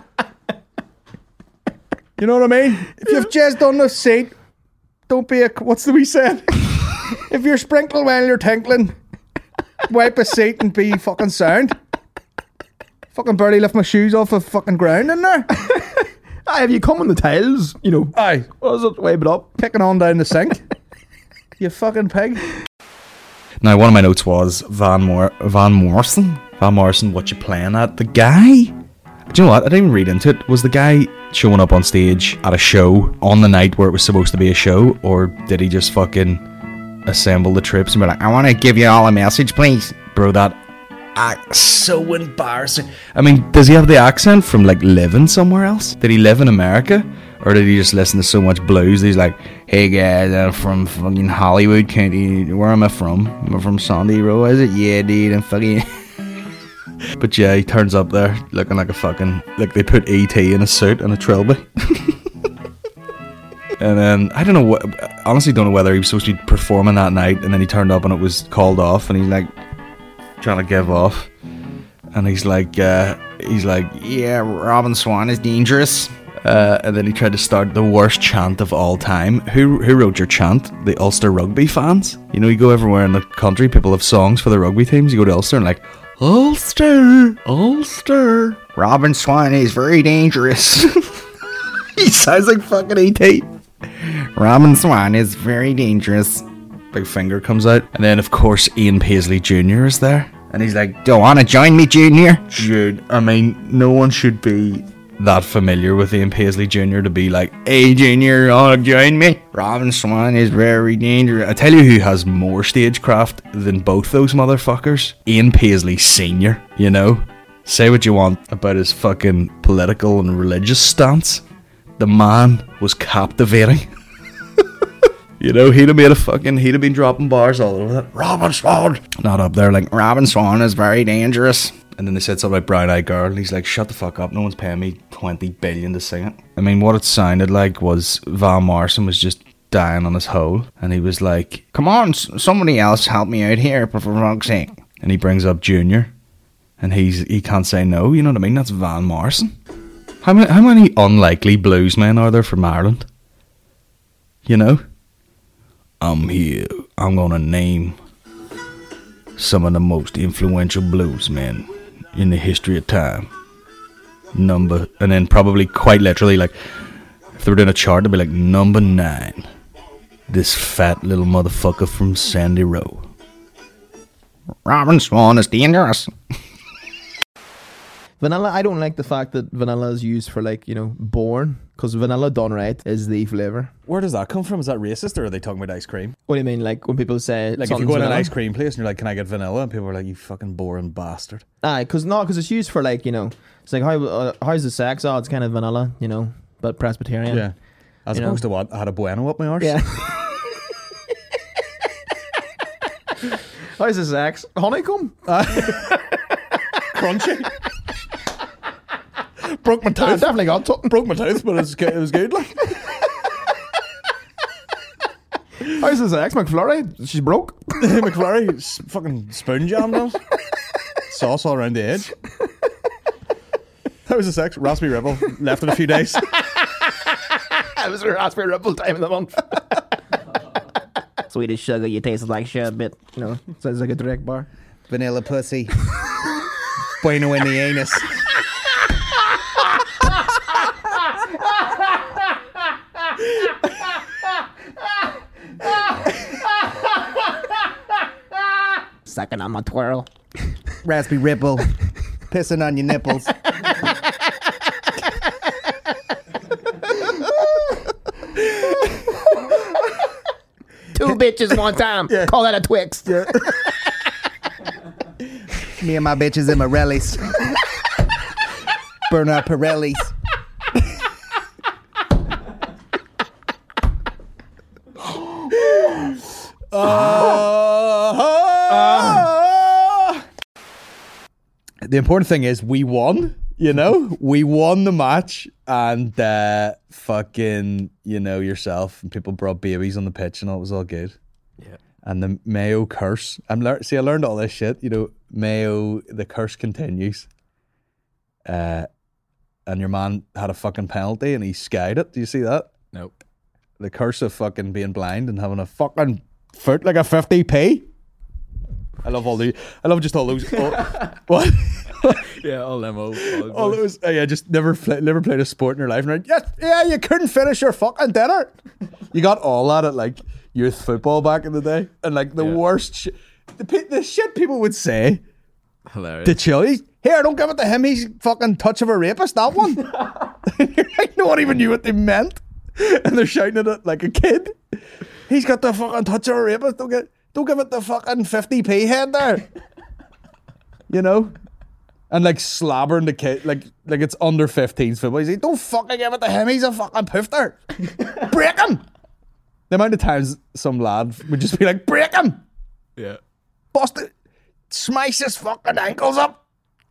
You know what I mean? If you've jizzed on the seat, don't be a. What's the wee saying? If you're sprinkling while you're tinkling, wipe a seat and be fucking sound. Fucking barely left my shoes off the fucking ground in there. Aye, have you come on the tiles? You know. Aye. What is it? Wipe it up. Kicking on down the sink. You fucking pig. Now, one of my notes was Van Mor- Van Morrison. Van Morrison, what you playing at? The guy. Do you know what? I didn't even read into it. Was the guy showing up on stage at a show on the night where it was supposed to be a show, or did he just fucking assemble the troops and be like, I want to give you all a message, please? Bro, that act so embarrassing. I mean, does he have the accent from like living somewhere else? Did he live in America? Or did he just listen to so much blues that he's like, hey guys, I'm from fucking Hollywood County. Where am I from? Am I from Sandy Row? Is it? Yeah, dude, I'm fucking... But yeah, he turns up there looking like a fucking, like they put E T in a suit and a trilby. And then I don't know what, honestly don't know whether he was supposed to be performing that night, and then he turned up and it was called off, and he's like trying to give off, and he's like uh, he's like yeah, Robin Swan is dangerous, uh, and then he tried to start the worst chant of all time. Who who wrote your chant? The Ulster rugby fans. You know, you go everywhere in the country, people have songs for the rugby teams. You go to Ulster and like Ulster, Ulster, Robin Swan is very dangerous. He sounds like fucking E T. Robin Swan is very dangerous. Big finger comes out. And then, of course, Ian Paisley Junior is there. And he's like, do you want to join me, Junior? Dude, I mean, no one should be that familiar with Ian Paisley Junior to be like, hey, Junior, you want to join me? Robin Swan is very dangerous. I tell you who has more stagecraft than both those motherfuckers. Ian Paisley Senior, you know? Say what you want about his fucking political and religious stance. The man was captivating. You know, he'd have made a fucking, he'd have been dropping bars all over that. Robin Swan! Not up there like, Robin Swan is very dangerous. And then they said something like Brown Eyed Girl, and he's like, shut the fuck up, no one's paying me twenty billion to sing it. I mean, what it sounded like was Van Morrison was just dying on his hole, and he was like, come on, somebody else help me out here, for fuck's sake. And he brings up Junior, and he's he can't say no, you know what I mean? That's Van Morrison. How many, how many unlikely bluesmen are there from Ireland? You know? I'm here. I'm gonna name some of the most influential bluesmen in the history of time. Number, and then probably quite literally, like, if they were doing a chart, they'd be like, number nine. This fat little motherfucker from Sandy Row. Robin Swan is dangerous. Vanilla, I don't like the fact that vanilla is used for, like, you know, born, because vanilla done right is the flavour. Where does that come from? Is that racist, or are they talking about ice cream? What do you mean, like, when people say... Like, if you go in an ice cream place and you're like, can I get vanilla? And people are like, you fucking boring bastard. Aye, because no, because it's used for, like, you know, it's like, how uh, how's the sex? Oh, it's kind of vanilla, you know, but Presbyterian. Yeah. As you opposed know? to what? I had a bueno up my arse? Yeah. How's the sex? Honeycomb? Uh, Crunchy. Broke my tooth. I definitely got something. Broke my tooth, but it was, it was good. Like, how's the sex? McFlurry? She's broke. McFlurry, s- fucking spoon jam now. Sauce all around the edge. How was the sex? Raspberry Rebel. Left in a few days. It was a Raspberry Rebel time of the month. Swedish sugar, you taste like sherbet. You know, sounds like a direct bar. Vanilla pussy. Bueno in the anus. Sucking on my twirl. Raspberry Ripple. Pissing on your nipples. Two bitches one time. Yeah. Call that a Twix. Yeah. Me and my bitches in Morelli's. Burn out Pirellis. uh, the important thing is we won, you know? We won the match, and uh, fucking, you know, yourself and people brought babies on the pitch and all, it was all good. Yeah. And the Mayo curse. I'm lear- See, I learned all this shit, you know, Mayo, the curse continues. Uh, and your man had a fucking penalty and he skied it. Do you see that? Nope. The curse of fucking being blind and having a fucking foot like a fifty p. I love all the, I love just all those, all, what? Yeah, all them old. old All those, oh yeah, just never play, never played a sport in your life. And like, yes, yeah, you couldn't finish your fucking dinner. You got all that at like youth football back in the day. And like the yeah. worst shit, the, the shit people would say. Hilarious. The chili, here, don't give it to him, he's fucking touch of a rapist, that one. You're like, no one even knew what they meant. And they're shouting at it like a kid. He's got the fucking touch of a rapist, don't get, don't give it the fucking fifty p head there. You know? And like slabbering the kid, like like it's under fifteens football. He's like, don't fucking give it to him, he's a fucking poofter. Break him! The amount of times some lad would just be like, break him! Yeah. Bust it! Smash his fucking ankles up!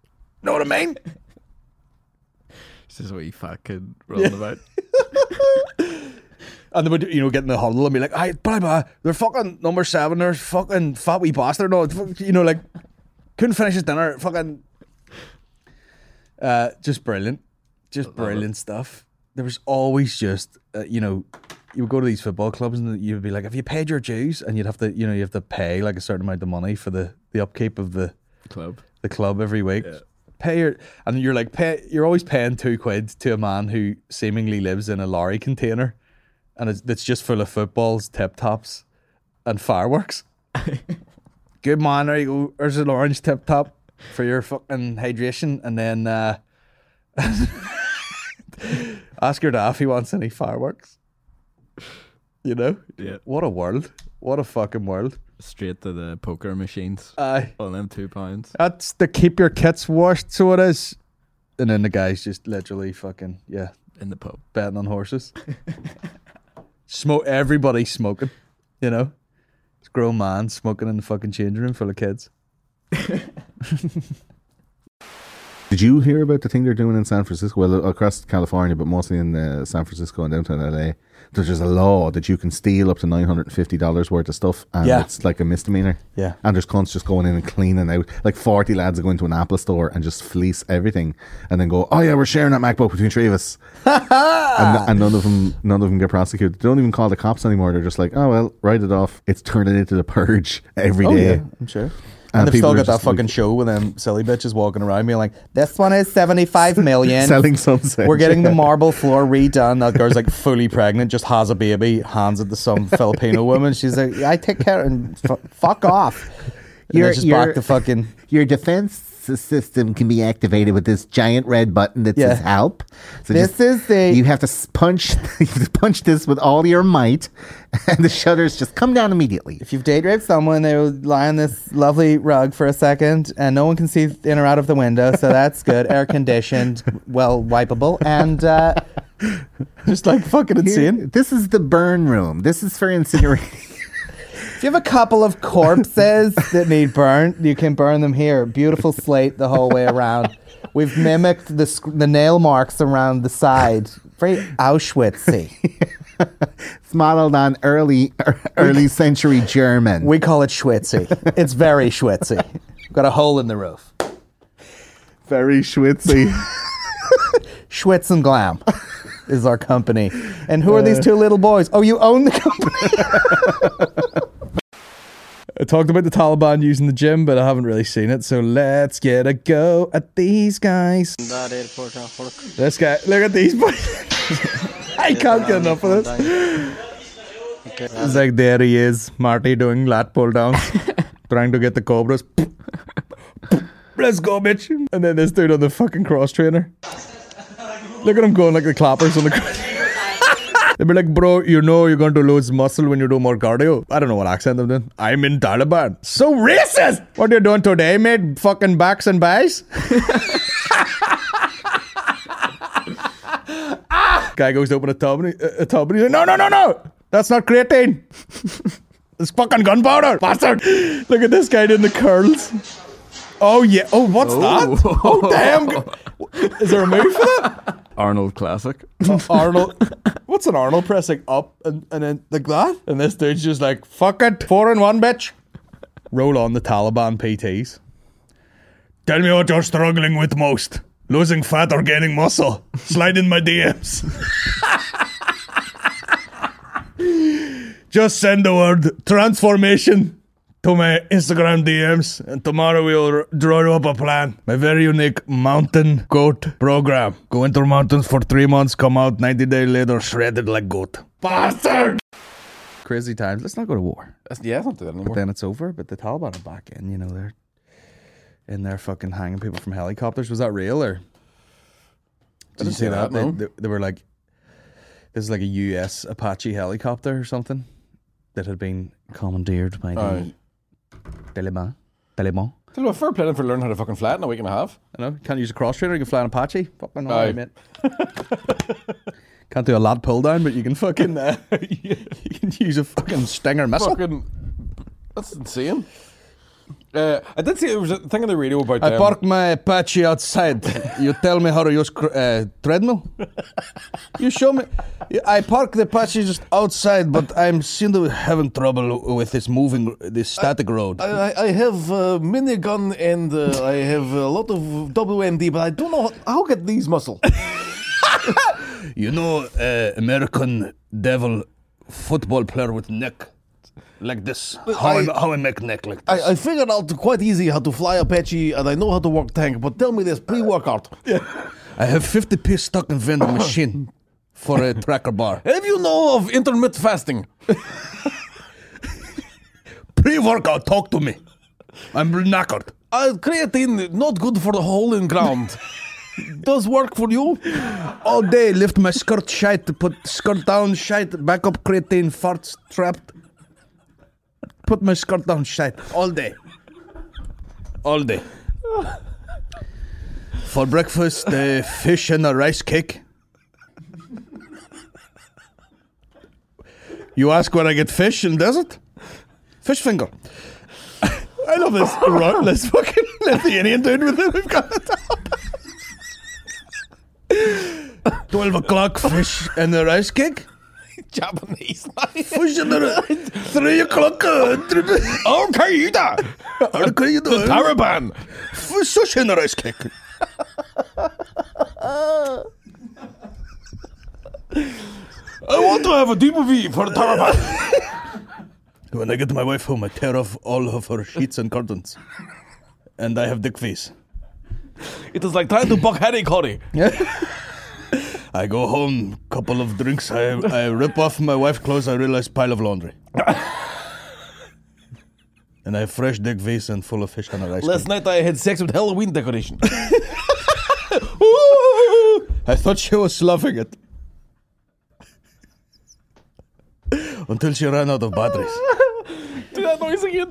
Know what I mean? It's just a wee fat kid rolling about. And they would, you know, get in the huddle and be like, "Aye, blah blah, they're fucking number seven, they're fucking fat wee bastard." No, you know, like couldn't finish his dinner. Fucking, uh, just brilliant, just brilliant stuff. There was always just, uh, you know, you would go to these football clubs and you'd be like, "Have you paid your dues?" And you'd have to, you know, you have to pay like a certain amount of money for the the upkeep of the club, the club every week. Yeah. Pay your, and you're like, pay. You're always paying two quid to a man who seemingly lives in a lorry container. And it's, it's just full of footballs, tip tops, and fireworks. Good man, there you go. There's an orange tip top for your fucking hydration. And then uh, ask your dad if he wants any fireworks. You know? Yeah. What a world. What a fucking world. Straight to the poker machines. Aye. On them two pounds. That's to keep your kits washed, so it is. And then the guy's just literally fucking, yeah. In the pub. Betting on horses. Smoke. Everybody smoking, you know. It's a grown man smoking in the fucking changing room full of kids. Did you hear about the thing they're doing in San Francisco? Well, across California, but mostly in uh, San Francisco and downtown L A. There's a law that you can steal up to nine hundred fifty dollars worth of stuff, and Yeah. it's like a misdemeanor. Yeah. And there's cunts just going in and cleaning out. Like forty lads are going to an Apple store and just fleece everything, and then go, "Oh yeah, we're sharing that MacBook between three of us." and, and none of them, none of them get prosecuted. They don't even call the cops anymore. They're just like, "Oh well, write it off." It's turning into the purge every Oh, day. yeah, I'm sure. And And, they've people still are got that just fucking like- show with them silly bitches walking around being like, "This one is seventy-five million. Selling sunset. We're getting the marble floor redone." That girl's like fully pregnant, just has a baby, hands it to some Filipino woman. She's like, "I take care," and f- fuck off. And You're- then she's you're- back to fucking. Your defense system can be activated with this giant red button that says Yeah. help. So This just- is the- you have to s- punch you have to punch this with all your might, and the shutters just come down immediately. If you've date raped someone, they will lie on this lovely rug for a second, and no one can see in or out of the window, so that's good. Air conditioned, well wipeable, and uh, just like fucking insane. Here- this is the burn room. This is for incinerating. If you have a couple of corpses that need burned, you can burn them here. Beautiful slate the whole way around. We've mimicked the sc- the nail marks around the side. Very Auschwitz-y. It's modeled on early er, early century German. We call it Schwitzy. It's very Schwitzy. Got a hole in the roof. Very Schwitzy. Schwitz and Glam is our company. And who are these two little boys? Oh, you own the company. I talked about the Taliban using the gym, but I haven't really seen it. So let's get a go at these guys. This guy, look at these boys. I can't get enough of this. It's like, there he is, Marty doing lat pull downs, trying to get the cobras. Let's go, bitch. And then this dude on the fucking cross trainer. Look at him going like the clappers on the cross. They'd be like, "Bro, you know you're going to lose muscle when you do more cardio." I don't know what accent I'm doing. I'm in Taliban. So racist! What are you doing today, mate? Fucking backs and buys? Guy goes to open a tub and, he, a tub and he's like, "No, no, no, no! That's not creatine. It's fucking gunpowder, bastard!" Look at this guy doing the curls. Oh, yeah. Oh, what's Oh. that? Oh, damn. Is there a move for that? Arnold Classic. Uh, Arnold. What's an Arnold pressing up and, and then like that? And this dude's just like, "Fuck it. Four in one, bitch." Roll on the Taliban P Ts. "Tell me what you're struggling with most. Losing fat or gaining muscle. Slide in my D Ms. Just send the word transformation to my Instagram D Ms, and tomorrow we'll draw you up a plan. My very unique mountain goat program. Go into mountains for three months, come out ninety days later, shredded like goat. Bastard! Crazy times. Let's not go to war. That's, yeah, it's not doing that anymore. But then it's over. But the Taliban are back in, you know, they're in there fucking hanging people from helicopters. Was that real, or did you didn't see see that? that, no. They, they, they were like, this is like a U S Apache helicopter or something that had been commandeered by the Aye. Taliban. Taliban. Tell you what, fair play for learning how to fucking fly it in a week and a half. I know. Can't use a cross trainer. You can fly an Apache. Fucking Aye. alright, mate. Can't do a lat pull down, but you can fucking uh, you can use a fucking Stinger missile. Fucking, that's insane. Uh, I did see there was a thing on the radio about. I um, park my Apache outside. You tell me how to use cr- uh, treadmill? You show me. I park the Apache just outside, but I'm seem to be having trouble with this moving, this static road. I, I, I have a minigun and uh, I have a lot of W M D, but I don't know how, how get these muscle. You know, uh, American Devil football player with neck like this. How I, I, how I make neck like this. I, I figured out quite easy how to fly Apache, and I know how to work tank. But tell me this pre-workout. Yeah. I have fifty piece stuck in vending machine for a tracker bar. Have you know of intermittent fasting? Pre-workout, talk to me. I'm knackered. Uh, creatine, not good for the hole in ground. Does work for you? All day, lift my skirt shite, put skirt down shite, back up creatine, farts trapped. Put my skirt down shite all day. All day. For breakfast, uh, fish and a rice cake. You ask where I get fish in the desert? Fish finger. I love this. Right, let's fucking Lithuanian dude with it. We've got it up. twelve o'clock, fish and a rice cake. Japanese. Fish and a three o'clock. Uh, Al-Qaeda. Al-Qaeda. The Taliban. Fish and a rice cake. I want to have a deeper V for the Taliban. When I get to my wife home, I tear off all of her sheets and curtains. And I have dick face. It is like trying to buck Harry Corey. I go home, couple of drinks, I, I rip off my wife's clothes, I realize pile of laundry. And I have fresh dick face and full of fish and a rice Last cake. night I had sex with Halloween decoration. I thought she was loving it. Until she ran out of batteries. Do that noise again.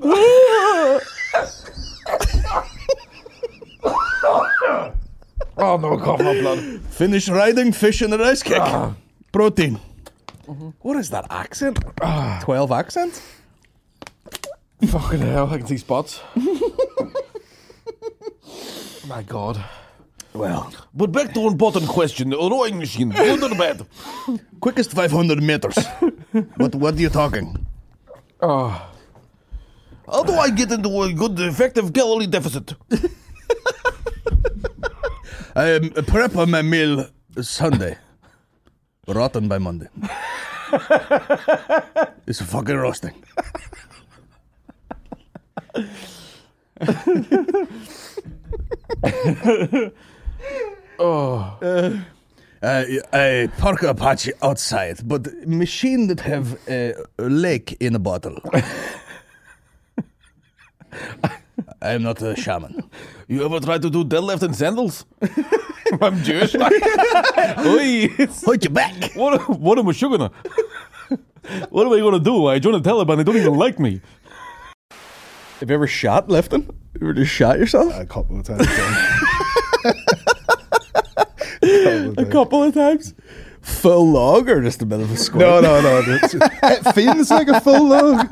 Oh no, cough up blood. Finish riding, fish and a rice cake. Ah. Protein. Mm-hmm. What is that accent? Ah. twelve accents? Fucking hell, I can see spots. My God. Well. But back to important question. The rowing machine, good or bad? Quickest five hundred meters. But what are you talking? Oh. How do I get into a good, effective calorie deficit? I um, prep on my meal Sunday. Rotten by Monday. It's fucking roasting. Oh. Uh, uh, I park Apache outside, but machine that have a lake in a bottle. I'm not a shaman. You ever tried to do deadlift in sandals? I'm Jewish. Oi. Hold your back. What, what am I sugar? What am I going to do? I joined the Taliban. They don't even like me. Have you ever shot lifting? You ever just shot yourself? A couple of times. A couple of times. Full log or just a bit of a squid? No, no, no. It feels like a full log.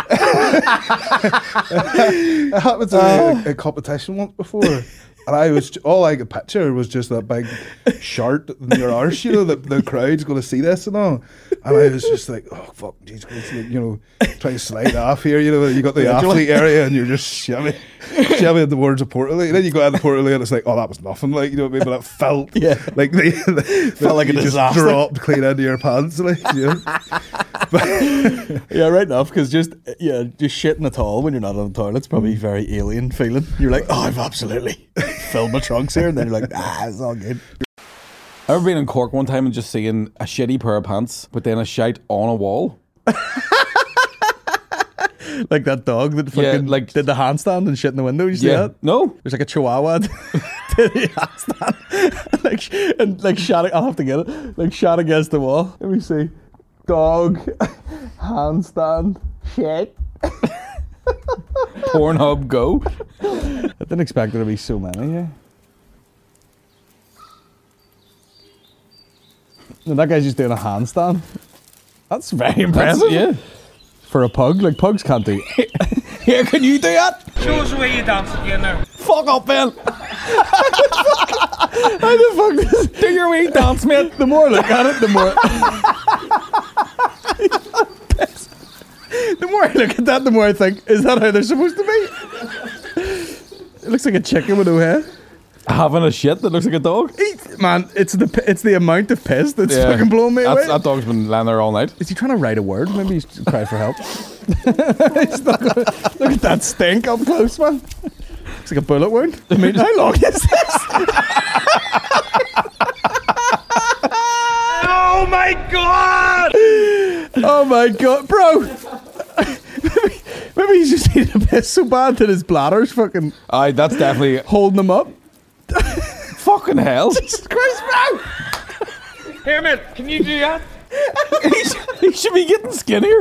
It happened to me at a competition once before. And I was, all I could picture was just that big shark in your arse, you know, the, the crowd's going to see this and all. And I was just like, oh, fuck, geez, you know, trying to slide off here, you know, you got the Yeah, athlete like- area and you're just shoving, shoving towards the Portally. And then you go out the Portally and it's like, oh, that was nothing, like, you know what I mean? But it felt, yeah. like, the, the, Felt like a you disaster. just dropped clean into your pants, like, you know. Yeah, right enough, because just yeah, just shitting at all when you're not on the toilet's probably very alien feeling. You're like, oh, I've absolutely filled my trunks here, and then you're like, ah, it's all good. I've ever been in Cork one time and just seeing a shitty pair of pants, but then a shite on a wall. Like that dog that fucking Yeah, like- did the handstand and shit in the window. You see Yeah. that? No. There's like a chihuahua did the handstand, like and like shot. I'll have to get it. Like shot against the wall. Let me see. Dog handstand shit. Pornhub Go. I didn't expect there to be so many. Yeah. And that guy's just doing a handstand. That's very impressive. yeah. For a pug, like pugs can't do. Here, can you do that? Show us the way you dance again now. Fuck up, Ben. How the fuck does do your wee dance, mate? The more I look at it, the more. The more I look at that, the more I think, is that how they're supposed to be? It looks like a chicken with no head. Having a shit that looks like a dog? Man, it's the it's the amount of piss that's Yeah. fucking blowing me That's- away. That dog's been lying there all night. Is he trying to write a word? Maybe he's crying for help. He's not gonna, look at that stink up close, man. It's like a bullet wound. I mean, how long is this? Oh my god! Oh my god, bro! maybe, maybe he's just needing a piss so bad that his bladder's fucking. Aye, that's definitely holding him up. Fucking hell! Jesus Christ, bro! Here, mate, can you do that? he, should, he should be getting skinnier.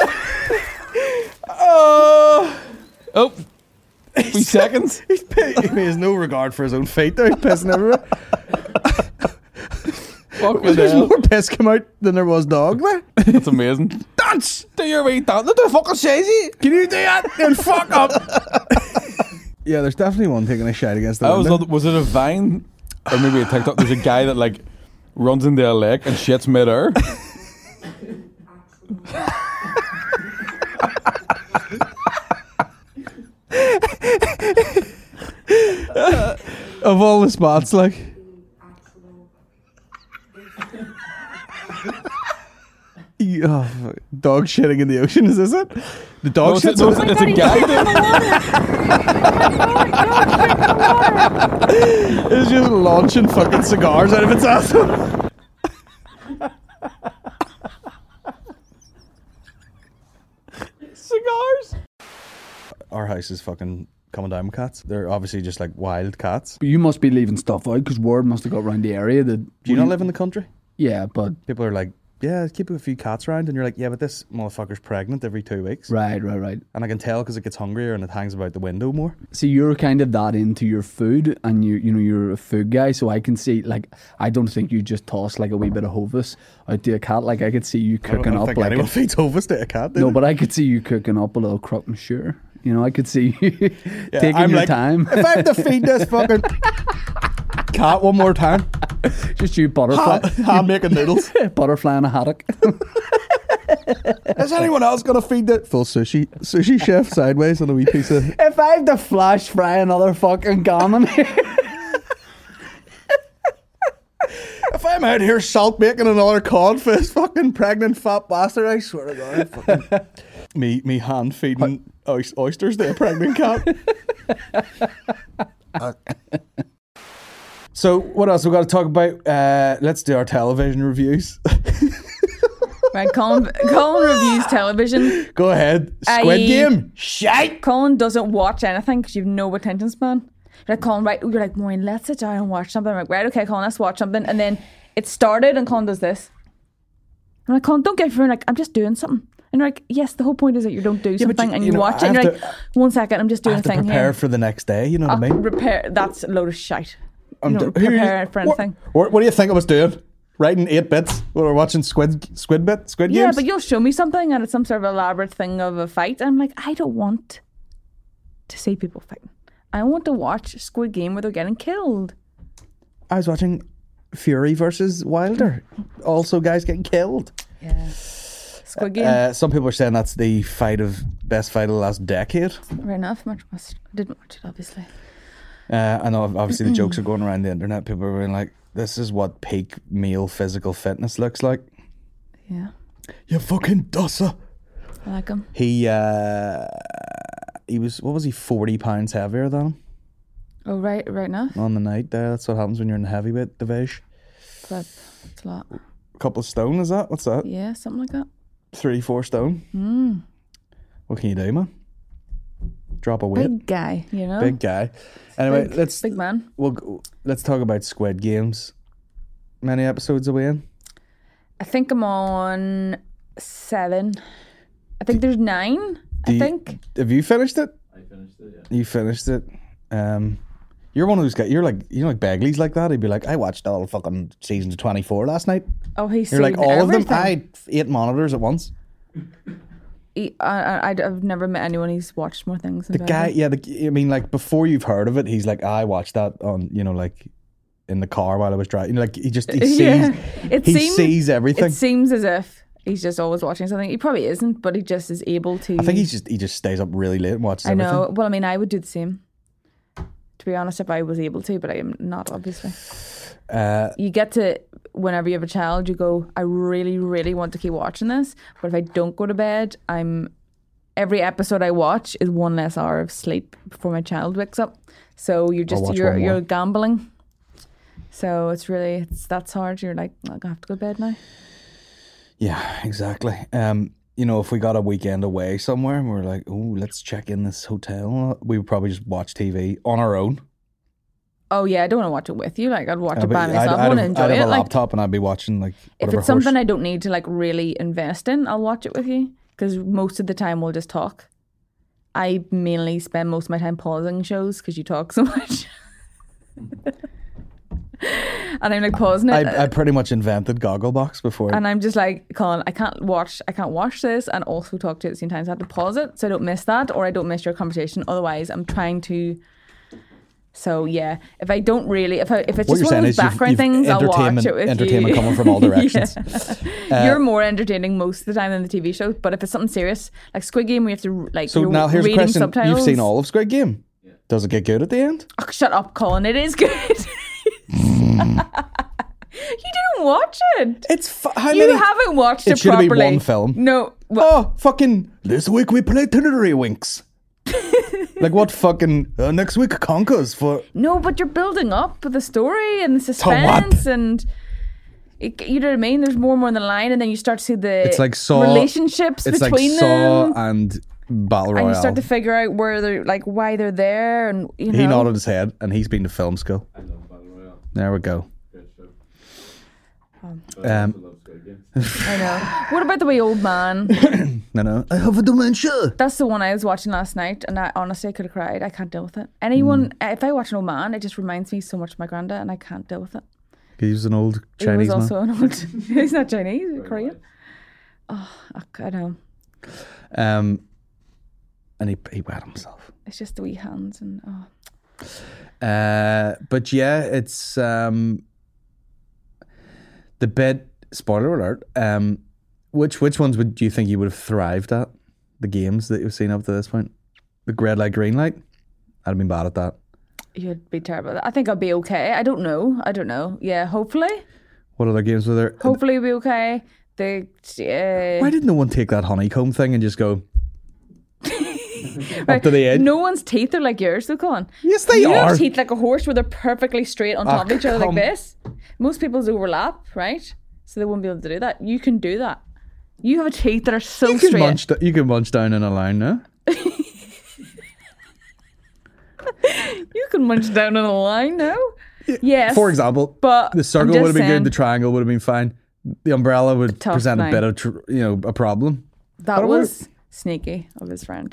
Oh, oh, three seconds. He's, he has no regard for his own fate. There, he's pissing everywhere. Fucking There's hell. more piss come out than there was dog there. That's amazing. Dance! Do your wee dance. What the fuck says he? Can you do that? Then fuck up. Yeah, there's definitely one taking a shot against the I was window. was it a Vine or maybe a TikTok? There's a guy that like runs into a lake and shits midair. Of all the spots, like. Oh, fuck. Dog shitting in the ocean, is this it? The dog No, it's, shits no, in it's, the it's a guy. It's just launching fucking cigars out of its ass. Cigars. Our house is fucking coming down with cats. They're obviously just like wild cats. But you must be leaving stuff out because word must have got around the area that. Do you not live in the country? Yeah, but people are like, yeah, keep a few cats around, and you're like, yeah, but this motherfucker's pregnant every two weeks. Right, right, right. And I can tell because it gets hungrier and it hangs about the window more. See, you're kind of that into your food, and you you know you're a food guy, so I can see like I don't think you just toss like a wee bit of Hovis out to a cat. Like I could see you I don't, cooking I don't up think like anyone a, feeds Hovis to a cat. do no, they? but I could see you cooking up a little croque monsieur. You know, I could see you Yeah, taking I'm your like, time. If I have to feed this fucking cat one more time, just you butterfly, ham, ham making noodles, butterfly in a haddock. Is anyone else gonna feed that full sushi sushi chef sideways on a wee piece of? If I have to flash fry another fucking gammon here. If I'm out here salt making another cod for this fucking pregnant fat bastard, I swear to God, fucking me me hand feeding oys- oysters to a pregnant cat. Uh, so what else we got to talk about? Uh, let's do our television reviews. Right, Colin, Colin reviews television. Go ahead. Squid I- Game. Shite. Colin doesn't watch anything because you've no attention span. You're like, Colin, right? You're like, Maureen, let's sit down and watch something. I'm like, right, okay, Colin, let's watch something. And then it started and Colin does this. I'm like, Colin, don't get for like, I'm just doing something. And you're like, yes, the whole point is that you don't do but something you- and you you, know, watch I it. And you're have like, one second, I'm just I doing have a to thing prepare here. for the next day. You know what I'll I mean? Repair, that's a load of shite. I'm You don't do- here- prepare for what- anything. What, what do you think I was doing? Writing eight bits while we're watching Squid Squid Bit Squid Yeah, Games. but you'll show me something and it's some sort of elaborate thing of a fight. And I'm like, I don't want to see people fighting. I want to watch Squid Game where they're getting killed. I was watching Fury versus Wilder. Also, guys getting killed. Yeah. Squid Game. Uh, some people are saying that's the fight of best fight of the last decade. Fair enough. Much must. I didn't watch it, obviously. Uh, I know obviously the jokes are going around the internet. People are being like, "This is what peak male physical fitness looks like." Yeah. You fucking dusser. I like him. He uh, he was what was he forty pounds heavier than him Oh, right, right now. on the night there. That's what happens when you're in the heavyweight division. But it's a lot. A couple of stone is that? What's that? Yeah, something like that. Three, four stone. Mm. What can you do, man? Drop a weight. Big guy, you know. Big guy. Anyway, Big- let's big man. We'll go- let's talk about Squid Games. Many episodes are we in? I think I'm on seven. I think there's nine. Do I you- think. Have you finished it? I finished it. Yeah. You finished it. Um, you're one of those guys. You're like you know like Begley's like that. He'd be like, I watched all fucking seasons of twenty-four last night. Oh, he's You're like seen all everything. of them. I had eight monitors at once. he, I, I, I've never met anyone who's watched more things. Than The guy, yeah, the, I mean, like, before you've heard of it, he's like, I watched that on, you know, like, in the car while I was driving. Like, he just, he sees, Yeah. It he seems- sees everything. It seems as if he's just always watching something. He probably isn't, but he just is able to. I think he's just, he just stays up really late and watches I everything. know. Well, I mean, I would do the same. To be honest, if I was able to, but I am not, obviously. Uh, You get to, whenever you have a child, you go, I really, really want to keep watching this. But if I don't go to bed, I'm every episode I watch is one less hour of sleep before my child wakes up. So you're just watch you're one more. you're gambling. So it's really it's that's hard. You're like, I'm gonna have to go to bed now. Yeah, exactly. Um, you know, if we got a weekend away somewhere and we we're like, oh, let's check in this hotel, we would probably just watch T V on our own. Oh yeah, I don't want to watch it with you. Like I'd watch I'd it be- by I'd- myself. I I'd want to have- enjoy I'd have it. a Like laptop and I'd be watching like if whatever it's something horse- I don't need to like really invest in, I'll watch it with you because most of the time we'll just talk. I mainly spend most of my time pausing shows because you talk so much. And I'm like pausing it. I, I pretty much invented Gogglebox before. And I'm just like, Colin, I can't watch, I can't watch this and also talk to you at the same time. So I have to pause it so I don't miss that, or I don't miss your conversation. Otherwise, I'm trying to. So yeah, if I don't really, if I, if it's What just you're one of saying those is you've- background you've things, I'll watch entertainment- it with entertainment you. coming from all directions. Yeah. Uh, You're more entertaining most of the time than the T V shows. But if it's something serious, like Squid Game, we have to like. So you're now here's a reading question: subtitles. you've seen all of Squid Game? Does it get good at the end? Oh, shut up, Colin. It is good. You didn't watch it. It's fu- how you many- haven't watched It it, should have been properly. one film. No. Oh, fucking! This week we play Tiddlywinks. Like what fucking uh, next week Conkers for No, but you're building up the story and the suspense and it, you know what I mean. There's more and more on the line, and then you start to see the it's like Saw relationships it's between like Saw them, and Battle and Royale. you start to figure out where they're like why they're there, and you know. He nodded his head, and he's been to film school. There we go. Um, I know. What about the wee old man? no, no. I have a dementia. That's the one I was watching last night, and I honestly could have cried. I can't deal with it. Anyone, if I watch an old man, it just reminds me so much of my granddad, and I can't deal with it. He was an old He Chinese was also man. an old. He's not Chinese, he's Korean. Oh, I know. Um, and he he wet himself. It's just the wee hands and oh. Uh, but yeah, it's um, the bed. Spoiler alert. Um, which which ones would do you think you would have thrived at? The games that you've seen up to this point, the red light, green light. I'd have been bad at that. You'd be terrible at that. I think I'll be okay. I don't know. I don't know. Yeah, hopefully. What other games were there? Hopefully we'll be okay. The uh, Why did no one take that honeycomb thing and just go right, up to the edge? No one's teeth are like yours, though, Colin. Yes, they you are. have teeth like a horse where they're perfectly straight on Oh, top of each other like come- this. Most people's overlap, right? So they won't be able to do that. You can do that. You have teeth that are so You can straight. munch. You can munch down in a line now. You can munch down on a line now. Yes. For example, but the circle I'm would just have been saying, good. The triangle would have been fine. The umbrella would Tough present a thing. bit of, tr- you know, a problem. That But it was sneaky of his friend.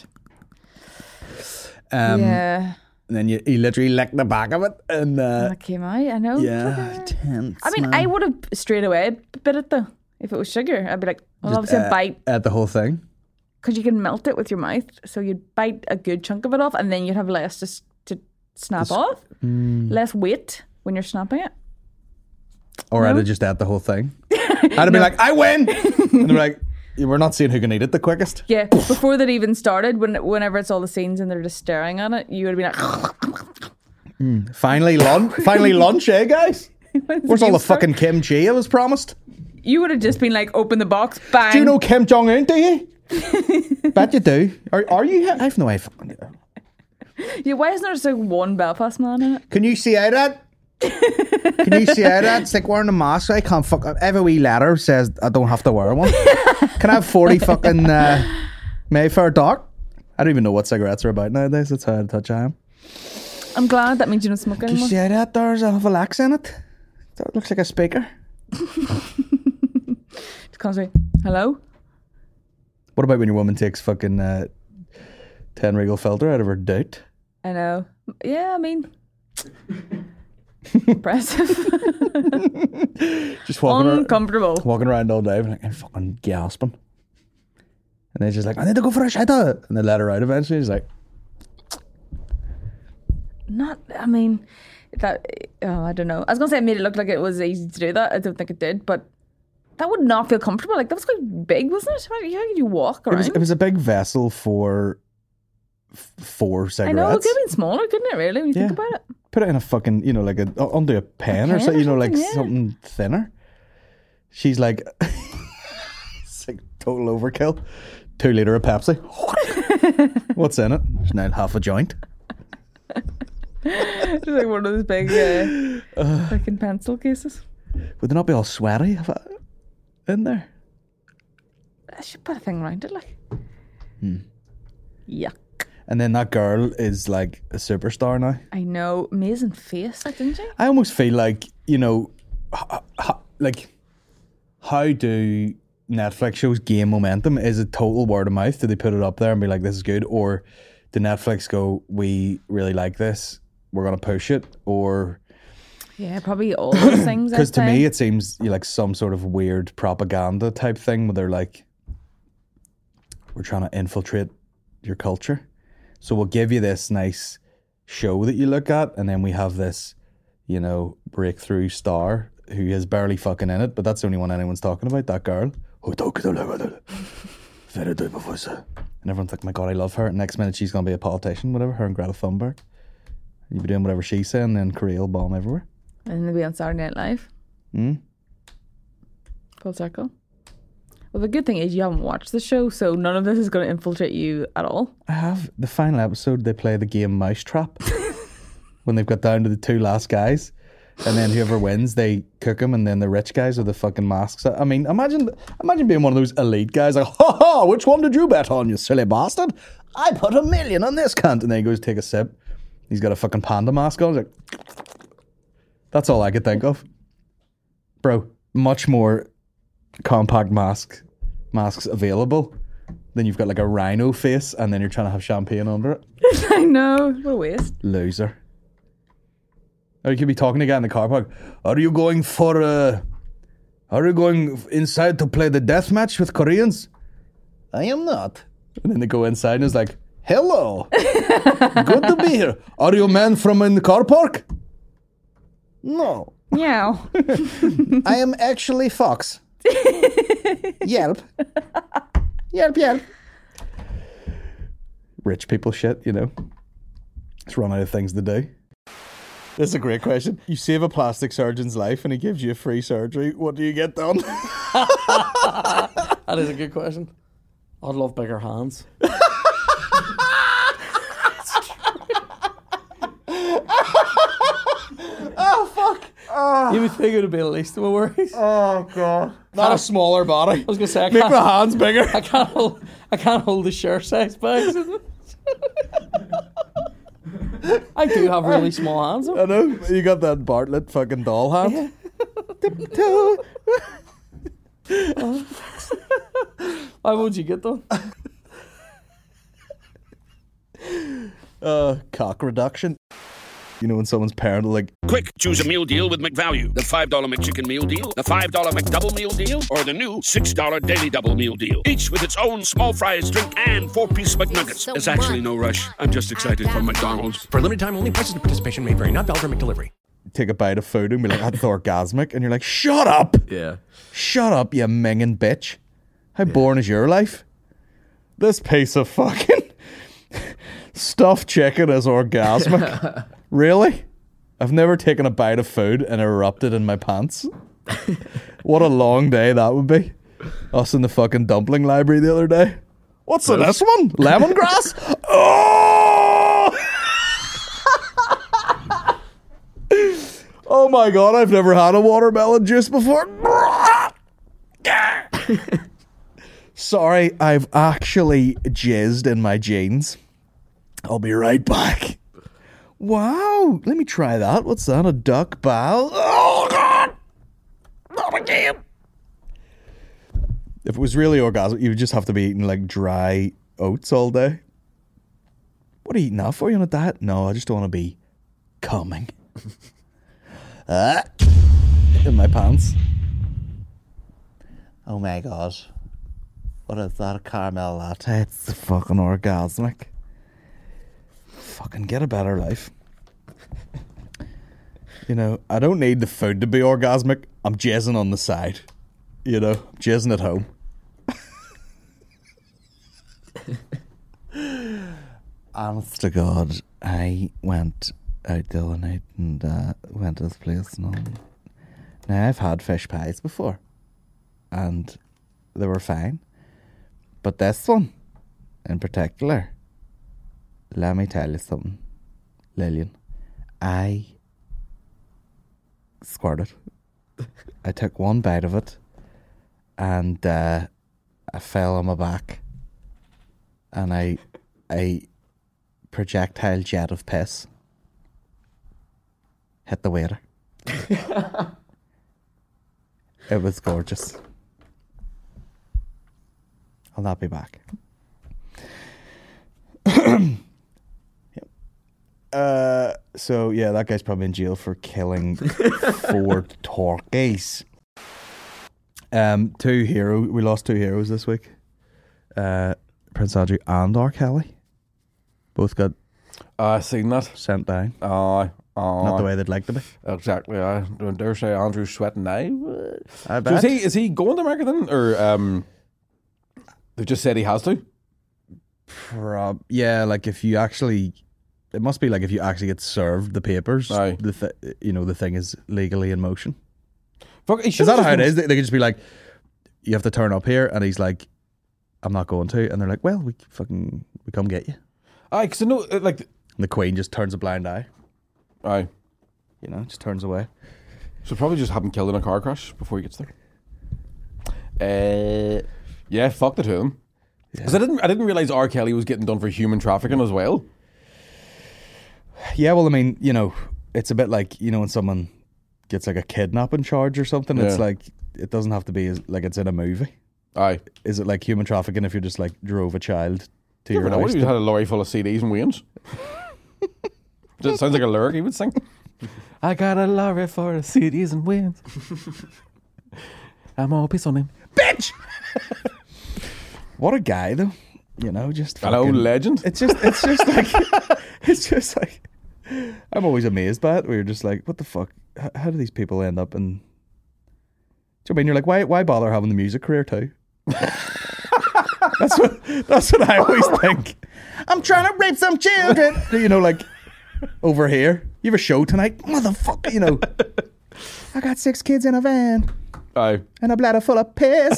Um, yeah. And then you, he literally licked the back of it, and uh, That came out, I know. yeah, tense. I mean, man. I would have straight away bit it though. If it was sugar, I'd be like, well, Just, obviously uh, a bite. at the whole thing. Because you can melt it with your mouth. So you'd bite a good chunk of it off, and then you'd have less to, s- to snap Just- off. Mm. Less weight when you're snapping it. Or I'd No? have just ate the whole thing. I'd have been like, I win, and they're like, "Yeah, we're not seeing who can eat it the quickest. Yeah, before that even started, when whenever it's all the scenes and they're just staring at it, you would have been like, Mm. Finally lunch, finally lunch, eh, guys? Where's all game the start? fucking kimchi I was promised? you would have just been like, open the box, bang. Do you know Kim Jong Un? Do you? Bet you do. Are are you? I've no idea. Yeah, why isn't there just like one Belfast man in it? Can you see out that? Can you see out that? It's like wearing a mask. I can't fuck. Every wee letter says I don't have to wear one. Can I have forty fucking uh, Mayfair Dark? I don't even know what cigarettes are about nowadays. That's how out of touch I am. I'm glad that means you don't smoke Can you anymore. see out that? There's a have a lax in it. That looks like a speaker. Just comes like, hello? What about when your woman takes fucking uh, ten Regal filter out of her doubt? I know. Yeah, I mean, impressive. Just walking Uncomfortable. around, walking around all day, like I'm fucking gasping. And they're just like, I need to go for a shit. And they let her out eventually. She's like, Not, I mean, that, oh, I don't know. I was going to say it made it look like it was easy to do that. I don't think it did, but that would not feel comfortable. Like, that was quite big, wasn't it? How, how could you walk around? it was, it was a big vessel for f- four cigarettes. I know, it could have been smaller, couldn't it, really, when you Yeah. think about it? Put it in a fucking, you know, like a, under a pen, A or pen something, or you know, like something, yeah. something thinner. She's like, it's like total overkill. Two litre of Pepsi. What's in it? There's now half a joint. It's like one of those big uh, fucking pencil cases. Would they not be all sweaty if I, in there? I should put a thing around it, like. Hmm. Yuck. And then that girl is like a superstar now. I know. Amazing face, like, didn't she? I almost feel like, you know, h- h- like, how do Netflix shows gain momentum? Is it total word of mouth? Do they put it up there and be like, this is good? Or do Netflix go, we really like this, we're going to push it? Or... Yeah, probably all those things. Because I'd to say. me, it seems like some sort of weird propaganda type thing where they're like, we're trying to infiltrate your culture. So we'll give you this nice show that you look at, and then we have this, you know, breakthrough star who is barely fucking in it, but that's the only one anyone's talking about, that girl. And everyone's like, my God, I love her. Next minute, she's going to be a politician, whatever, her and Greta Thunberg. You'll be doing whatever she's saying, and then Korea will bomb everywhere. And then they'll be on Saturday Night Live. Mm. Full circle. Well, the good thing is you haven't watched the show, so none of this is going to infiltrate you at all. I have. The final episode, they play the game Mousetrap when they've got down to the two last guys, and then whoever wins, they cook them, and then the rich guys with the fucking masks. I mean, imagine imagine being one of those elite guys like, ha ha, which one did you bet on, you silly bastard? I put a million on this cunt. And then he goes to take a sip. He's got a fucking panda mask on. He's like, that's all I could think of. Bro, much more compact mask masks available. Then you've got like a rhino face, and then you're trying to have champagne under it. I know. What a waste. Loser. Or you could be talking to a guy in the car park. Are you going for uh Are you going inside to play the death match with Koreans? I am not. And then they go inside and it's like, hello. Good to be here. Are you a man from in the car park? No. Meow. I am actually Fox. Yelp. Yelp, yelp. Rich people shit, you know. It's run out of things to do. This is a great question. You save a plastic surgeon's life and he gives you a free surgery. What do you get done? That is a good question. I'd love bigger hands. Oh, fuck. Oh. You would think it would be the least of my worries. Oh, God. Not a smaller body. I was going to say, I Make can't, my hands bigger. I can't hold, I can't hold the shirt size bags. I do have really small hands. I know. You got that Bartlett fucking doll hand. Yeah. Oh. Why would you get them? Uh, cock reduction. You know when someone's parent like, Quick, choose a meal deal with McValue. The five dollar McChicken meal deal, the five dollar McDouble meal deal, or the new six dollar Daily Double meal deal. Each with its own small fries, drink, and four-piece McNuggets. There's actually no rush. I'm just excited for McDonald's. For limited time only, prices and participation may vary. Not valid for McDelivery. take a bite of food and be like, that's orgasmic. And you're like, shut up. Yeah. Shut up, you minging bitch. How boring is your life? This piece of fucking stuffed chicken is orgasmic. Really? I've never taken a bite of food and erupted in my pants. What a long day that would be. Us in the fucking dumpling library the other day. What's in this one? Lemongrass? Oh! Oh my god, I've never had a watermelon juice before. Sorry, I've actually jizzed in my jeans. I'll be right back. Wow, let me try that. What's that? A duck bow? Oh god! Not again! If it was really orgasmic, you would just have to be eating like dry oats all day. What are you eating that for? You on a diet? No, I just don't want to be coming. Ah, in my pants. Oh my god. What is that? A caramel latte? It's fucking orgasmic. Fucking get a better life. You know, I don't need the food to be orgasmic. I'm jazzing on the side. You know, I'm jazzing at home. Honest to God, I went out the other night and uh, went to this place. And now, I've had fish pies before, and they were fine. But this one, in particular, let me tell you something, Lillian. I squirted. I took one bite of it, and uh, I fell on my back, and I, I projectile jet of piss hit the waiter. It was gorgeous. I'll not be back. Yep. Uh, so yeah, that guy's probably in jail for killing four turkeys. Um, two hero. We lost two heroes this week. Uh, Prince Andrew and R. Kelly both got. I uh, seen that sent down. Aye, uh, not the way they'd like to be. Exactly. I don't dare say Andrew's sweating now. I bet. So is he is he going to America then, or um? They just said he has to? Prob- yeah, like if you actually... It must be like if you actually get served the papers, Aye. the th- you know, the thing is legally in motion. Fuck, is that how it is? They, they could just be like, you have to turn up here, and he's like, I'm not going to. And they're like, well, we fucking... We come get you. Aye, because I know, like... And the Queen just turns a blind eye. Aye. You know, just turns away. So probably just have him killed in a car crash before he gets there. Uh... Yeah, fuck the two of them. Because yeah. I didn't, I didn't realize R. Kelly was getting done for human trafficking as well. Yeah, well, I mean, you know, it's a bit like, you know, when someone gets like a kidnapping charge or something, Yeah. it's like, it doesn't have to be as, like it's in a movie. Aye. Is it like human trafficking if you just like drove a child to You your never know, house? he to- had a lorry full of C Ds and Waynes. It sounds like a lyric he would sing. I got a lorry full of C Ds and Waynes. I'm all pissed on him. Bitch! What a guy, though. You know, just Hello, fucking- legend. It's just, it's just like, it's just like, I'm always amazed by it. Where you're just like, what the fuck? How, how do these people end up in? Do you know what I mean? You're like, why, why bother having the music career too? that's what, that's what I always think. I'm trying to rape some children. You know, like over here, you have a show tonight, motherfucker. You know, I got six kids in a van. Aye. And a bladder full of piss.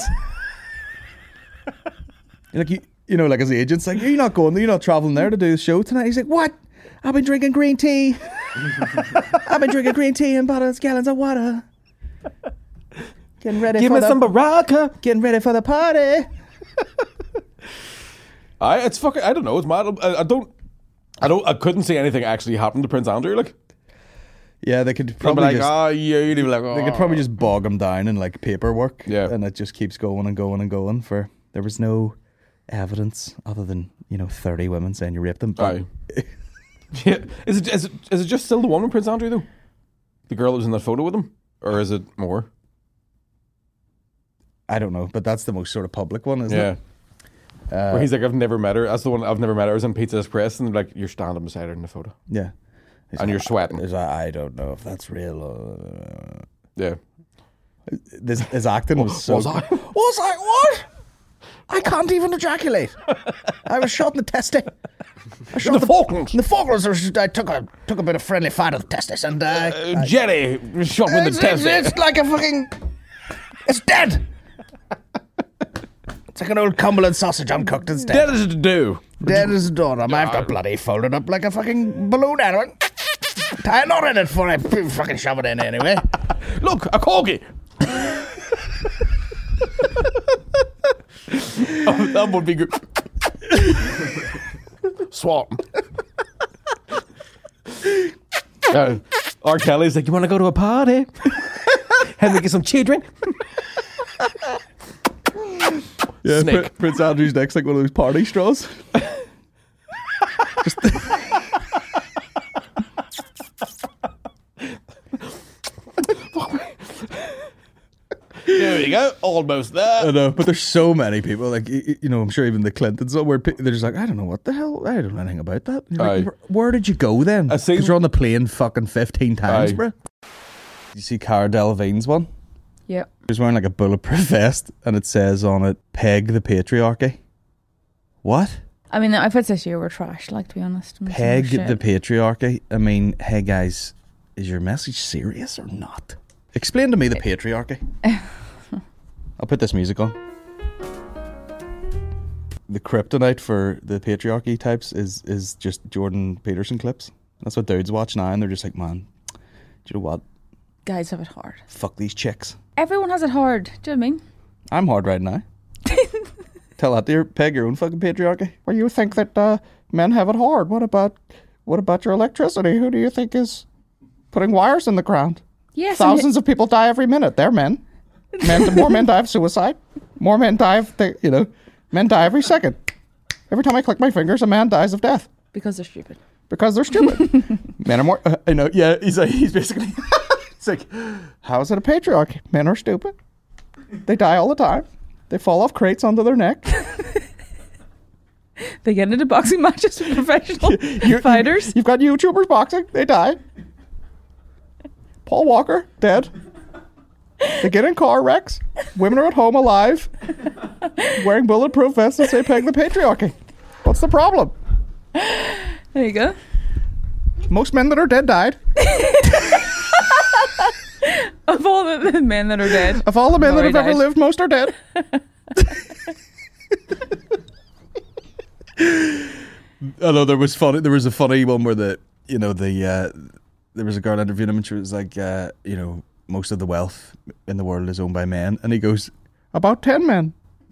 Like you, you know, like as the agent's like, you're not going, you're not traveling there to do the show tonight. He's like, what? I've been drinking green tea. I've been drinking green tea and bottles, gallons of water. Getting ready. Give for me the, some Baraka. Getting ready for the party. I, it's fucking. I don't know. It's mad. I, I don't. I don't. I couldn't see anything actually happen to Prince Andrew. Like, yeah, they could They'll be probably like, just, oh, yeah, you'd be like, oh. they could probably just bog him down in like paperwork. Yeah, and it just keeps going and going and going. For there was no evidence other than, you know, thirty women saying you raped them. But Aye. Yeah. Is it, is it is it just still the one with Prince Andrew though? The girl that was in that photo with him, or is it more? I don't know, but that's the most sort of public one, isn't Yeah. it? Uh, Where he's like, I've never met her. That's the one I've never met her. I was in Pizza Express, and like, you're standing beside her in the photo. Yeah. He's And like, you're sweating. He's like, I don't know if that's real. Uh, yeah. This his acting was so. Was I? Was I what? I can't even ejaculate. I was shot in the testy. I shot In the Falklands. In the Falklands, I took a took a bit of friendly fire to the testis, and uh, Uh, Jenny shot me in the it's, testy. it's, it's like a fucking. It's dead. It's like an old Cumberland sausage uncooked. It's dead. Dead as a do. Dead as a doorknob. I have to bloody fold it up like a fucking balloon animal. Tie a knot in it before I fucking shove it in anyway. Look, a corgi. Oh, that would be good. Swap. uh, R. Kelly's like, you want to go to a party? Have we get some children? Yeah, Snake. Pr- Prince Andrew's next, like one of those party straws. Just Yeah, There we go. Almost there. I know, but there's so many people. Like y- y- you know, I'm sure even the Clintons, where pe- they're just like, I don't know what the hell. I don't know anything about that. You're like, Aye. where, where did you go then? I seen- Because you're on the plane fucking fifteen times, Aye. bro. You see Cara Delevingne's one? Yeah. She's wearing like a bulletproof vest, and it says on it, "Peg the patriarchy." What? I mean, the outfits this year were trash, like, to be honest. I'm Peg saying the shit. patriarchy. I mean, hey guys, is your message serious or not? Explain to me the patriarchy. I'll put this music on. The kryptonite for the patriarchy types is is just Jordan Peterson clips. That's what dudes watch now, and they're just like, man, do you know what? Guys have it hard. Fuck these chicks. Everyone has it hard. Do you know what I mean? I'm hard right now. Tell that to your Peg your own fucking patriarchy. Well, you think that uh, men have it hard. What about what about your electricity? Who do you think is putting wires in the ground? Yes. Thousands of people die every minute. They're men. Men, more men die of suicide. More men die of, th- you know, men die every second. Every time I click my fingers, a man dies of death. Because they're stupid. Because they're stupid. Men are more, uh, I know, yeah, he's, like, he's basically, it's like, how is it a patriarchy? Men are stupid. They die all the time. They fall off crates onto their neck. They get into boxing matches with professional You- fighters. You've got YouTubers boxing. They die. Paul Walker, dead. They get in car wrecks. Women are at home alive, wearing bulletproof vests that say "Peg the patriarchy." What's the problem? There you go. Most men that are dead died. Of all the, the men that are dead. Of all the men that have already ever died. lived, most are dead. Although there was funny, there was a funny one where the you know the uh, there was a girl interviewing him and she was like, uh, you know, most of the wealth in the world is owned by men, and he goes, about ten men.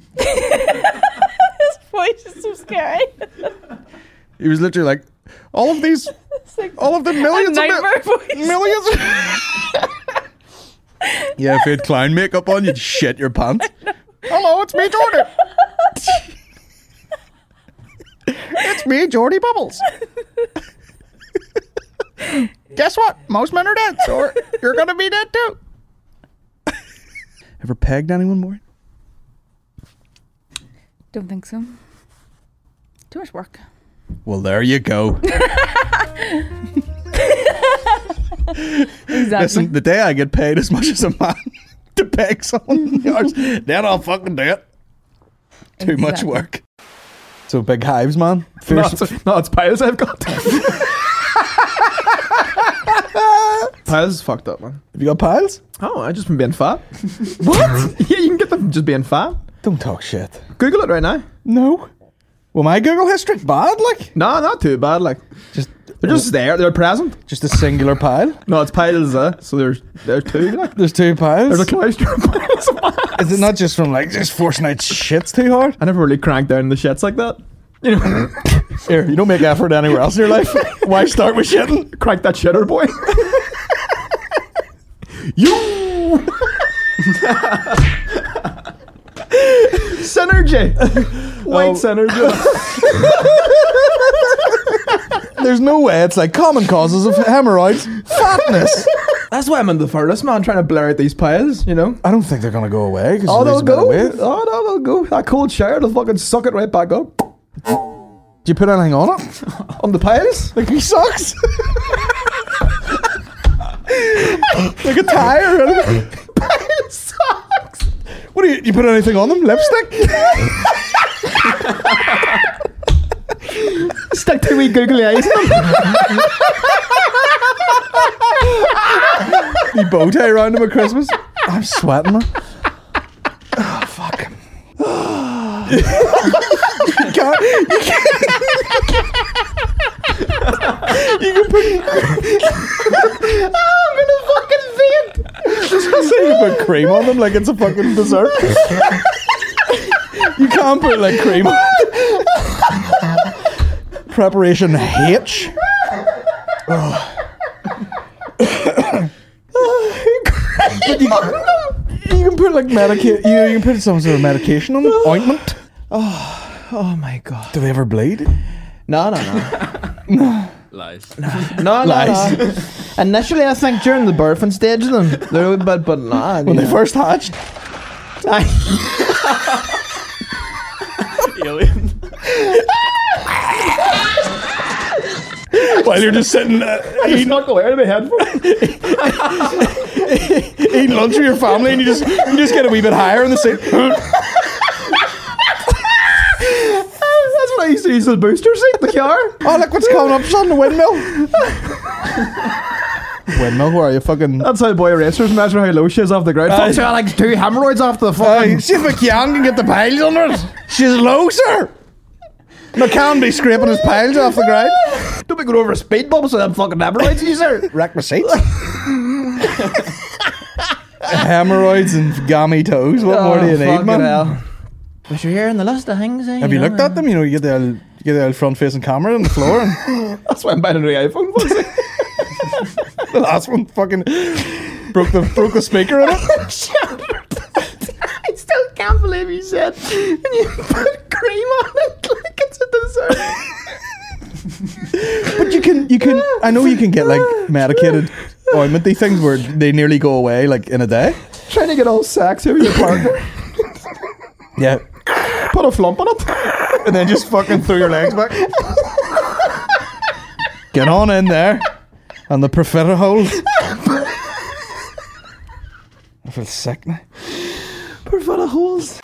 His voice is so scary. He was literally like, all of these, all of the millions of nightmare voice. millions. Yeah, if you had clown makeup on, you'd shit your pants. Hello, it's me, Jordan. It's me, Jordy Bubbles. Guess what? Most men are dead, so you're gonna be dead too. Ever pegged anyone more? Don't think so. Too much work. Well, there you go. Exactly. Listen, the day I get paid as much as a man to peg someone, then I'll fucking do it. Too much Exactly. work. So big hives, man. No, Fierce. it's, no, it's piles I've got. Piles is fucked up, man. Have you got piles? Oh, I just been being fat. What? Yeah, you can get them from just being fat. Don't talk shit. Google it right now. No. Well, my Google history bad, like. No, not too bad. Like, just they're just there. They're present. Just a singular pile. No, it's piles. Uh, so there's there's two. Like. There's two piles. There's a cluster of piles. Is it not just from like just forcing out shits too hard? I never really cranked down the shits like that. You know, here you don't make effort anywhere else in your life. Why start with shitting? Crank that shitter, boy. You. Synergy. White Oh. synergy. There's no way it's like common causes of hemorrhoids. Fatness. That's why I'm in the furnace, man, trying to blur out these piles, you know? I don't think they're going to go away. Oh, you they'll lose a bit of go. weight. Oh, no, they'll go. That cold shower, they'll fucking suck it right back up. Do you put anything on it? On the piles? Like he sucks? Like a tire or anything? Pile socks. What do you, you put anything on them? Lipstick? Stick two wee googly eyes in them. You bow tie around him at Christmas? I'm sweating, man. Oh, fuck. You can't. You can't. You can put. Oh, I'm gonna fucking faint. Just say you put cream on them like it's a fucking dessert. You can't put like cream on. Preparation H. Oh. But you, you can put like medication. You, you can put some sort of medication on them. Ointment. Oh, oh my god. Do they ever bleed? No, no, no. Lies. No, no, Lies. no. Initially, I think during the birthing stage of them, they're a bit, but nah. When they first hatched. Alien. While you're just sitting uh, eating, not go out of my head for eating lunch with your family, and you just you just get a wee bit higher in the seat. That's what I used to use the booster seat, the car. Oh, look what's coming up, son, the windmill. Windmill, where are you? Fucking. That's how boy racers measure how low she is off the ground. Aye. Fuck, she had like two hemorrhoids off the fucking. Aye, see if McCann can get the piles under it. She's low, sir. McCann be scraping his piles off the ground. Don't be going over a speed bump so them fucking hemorrhoids, you sir. Wreck my seats. Hemorrhoids and gammy toes. What more do you need, man? Hell. But you're hearing the list of things. Eh, Have you, you know, looked at them? You know, you get the old, you get the old front-facing camera on the floor. And that's why I'm buying a new iPhone. The last one fucking broke the broke the speaker in it. I still can't believe you said and you put cream on it like it's a dessert. But you can you can I know you can get like medicated ointmenty things where they nearly go away like in a day. Trying to get all sexy with your partner. Yeah. Put a flump on it. And then just fucking throw your legs back. Get on in there. And the profiterole holes. I feel sick now. Profiterole holes.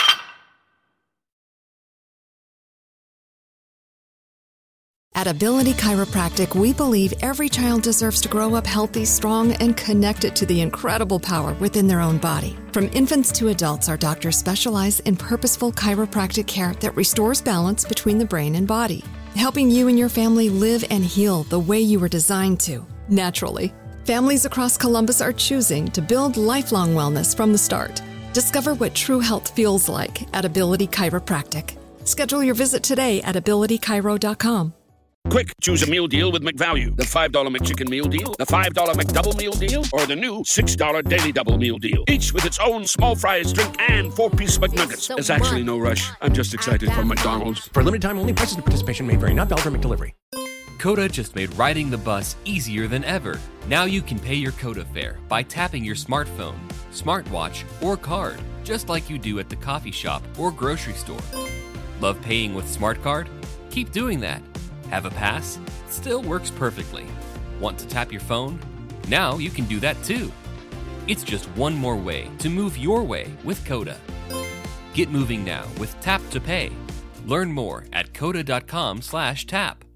At Ability Chiropractic, we believe every child deserves to grow up healthy, strong, and connected to the incredible power within their own body. From infants to adults, our doctors specialize in purposeful chiropractic care that restores balance between the brain and body, helping you and your family live and heal the way you were designed to, naturally. Families across Columbus are choosing to build lifelong wellness from the start. Discover what true health feels like at Ability Chiropractic. Schedule your visit today at ability chiro dot com. Quick, choose a meal deal with McValue. The five dollar McChicken Meal Deal, the five dollar McDouble Meal Deal, or the new six dollar Daily Double Meal Deal. Each with its own small fries, drink, and four-piece McNuggets. There's actually no rush. I'm just excited for McDonald's. For limited time only, prices and participation may vary. Not valid for McDelivery. Coda just made riding the bus easier than ever. Now you can pay your Coda fare by tapping your smartphone, smartwatch, or card, just like you do at the coffee shop or grocery store. Love paying with SmartCard? Keep doing that. Have a pass? Still works perfectly. Want to tap your phone? Now you can do that too. It's just one more way to move your way with Coda. Get moving now with Tap to Pay. Learn more at coda dot com slash tap.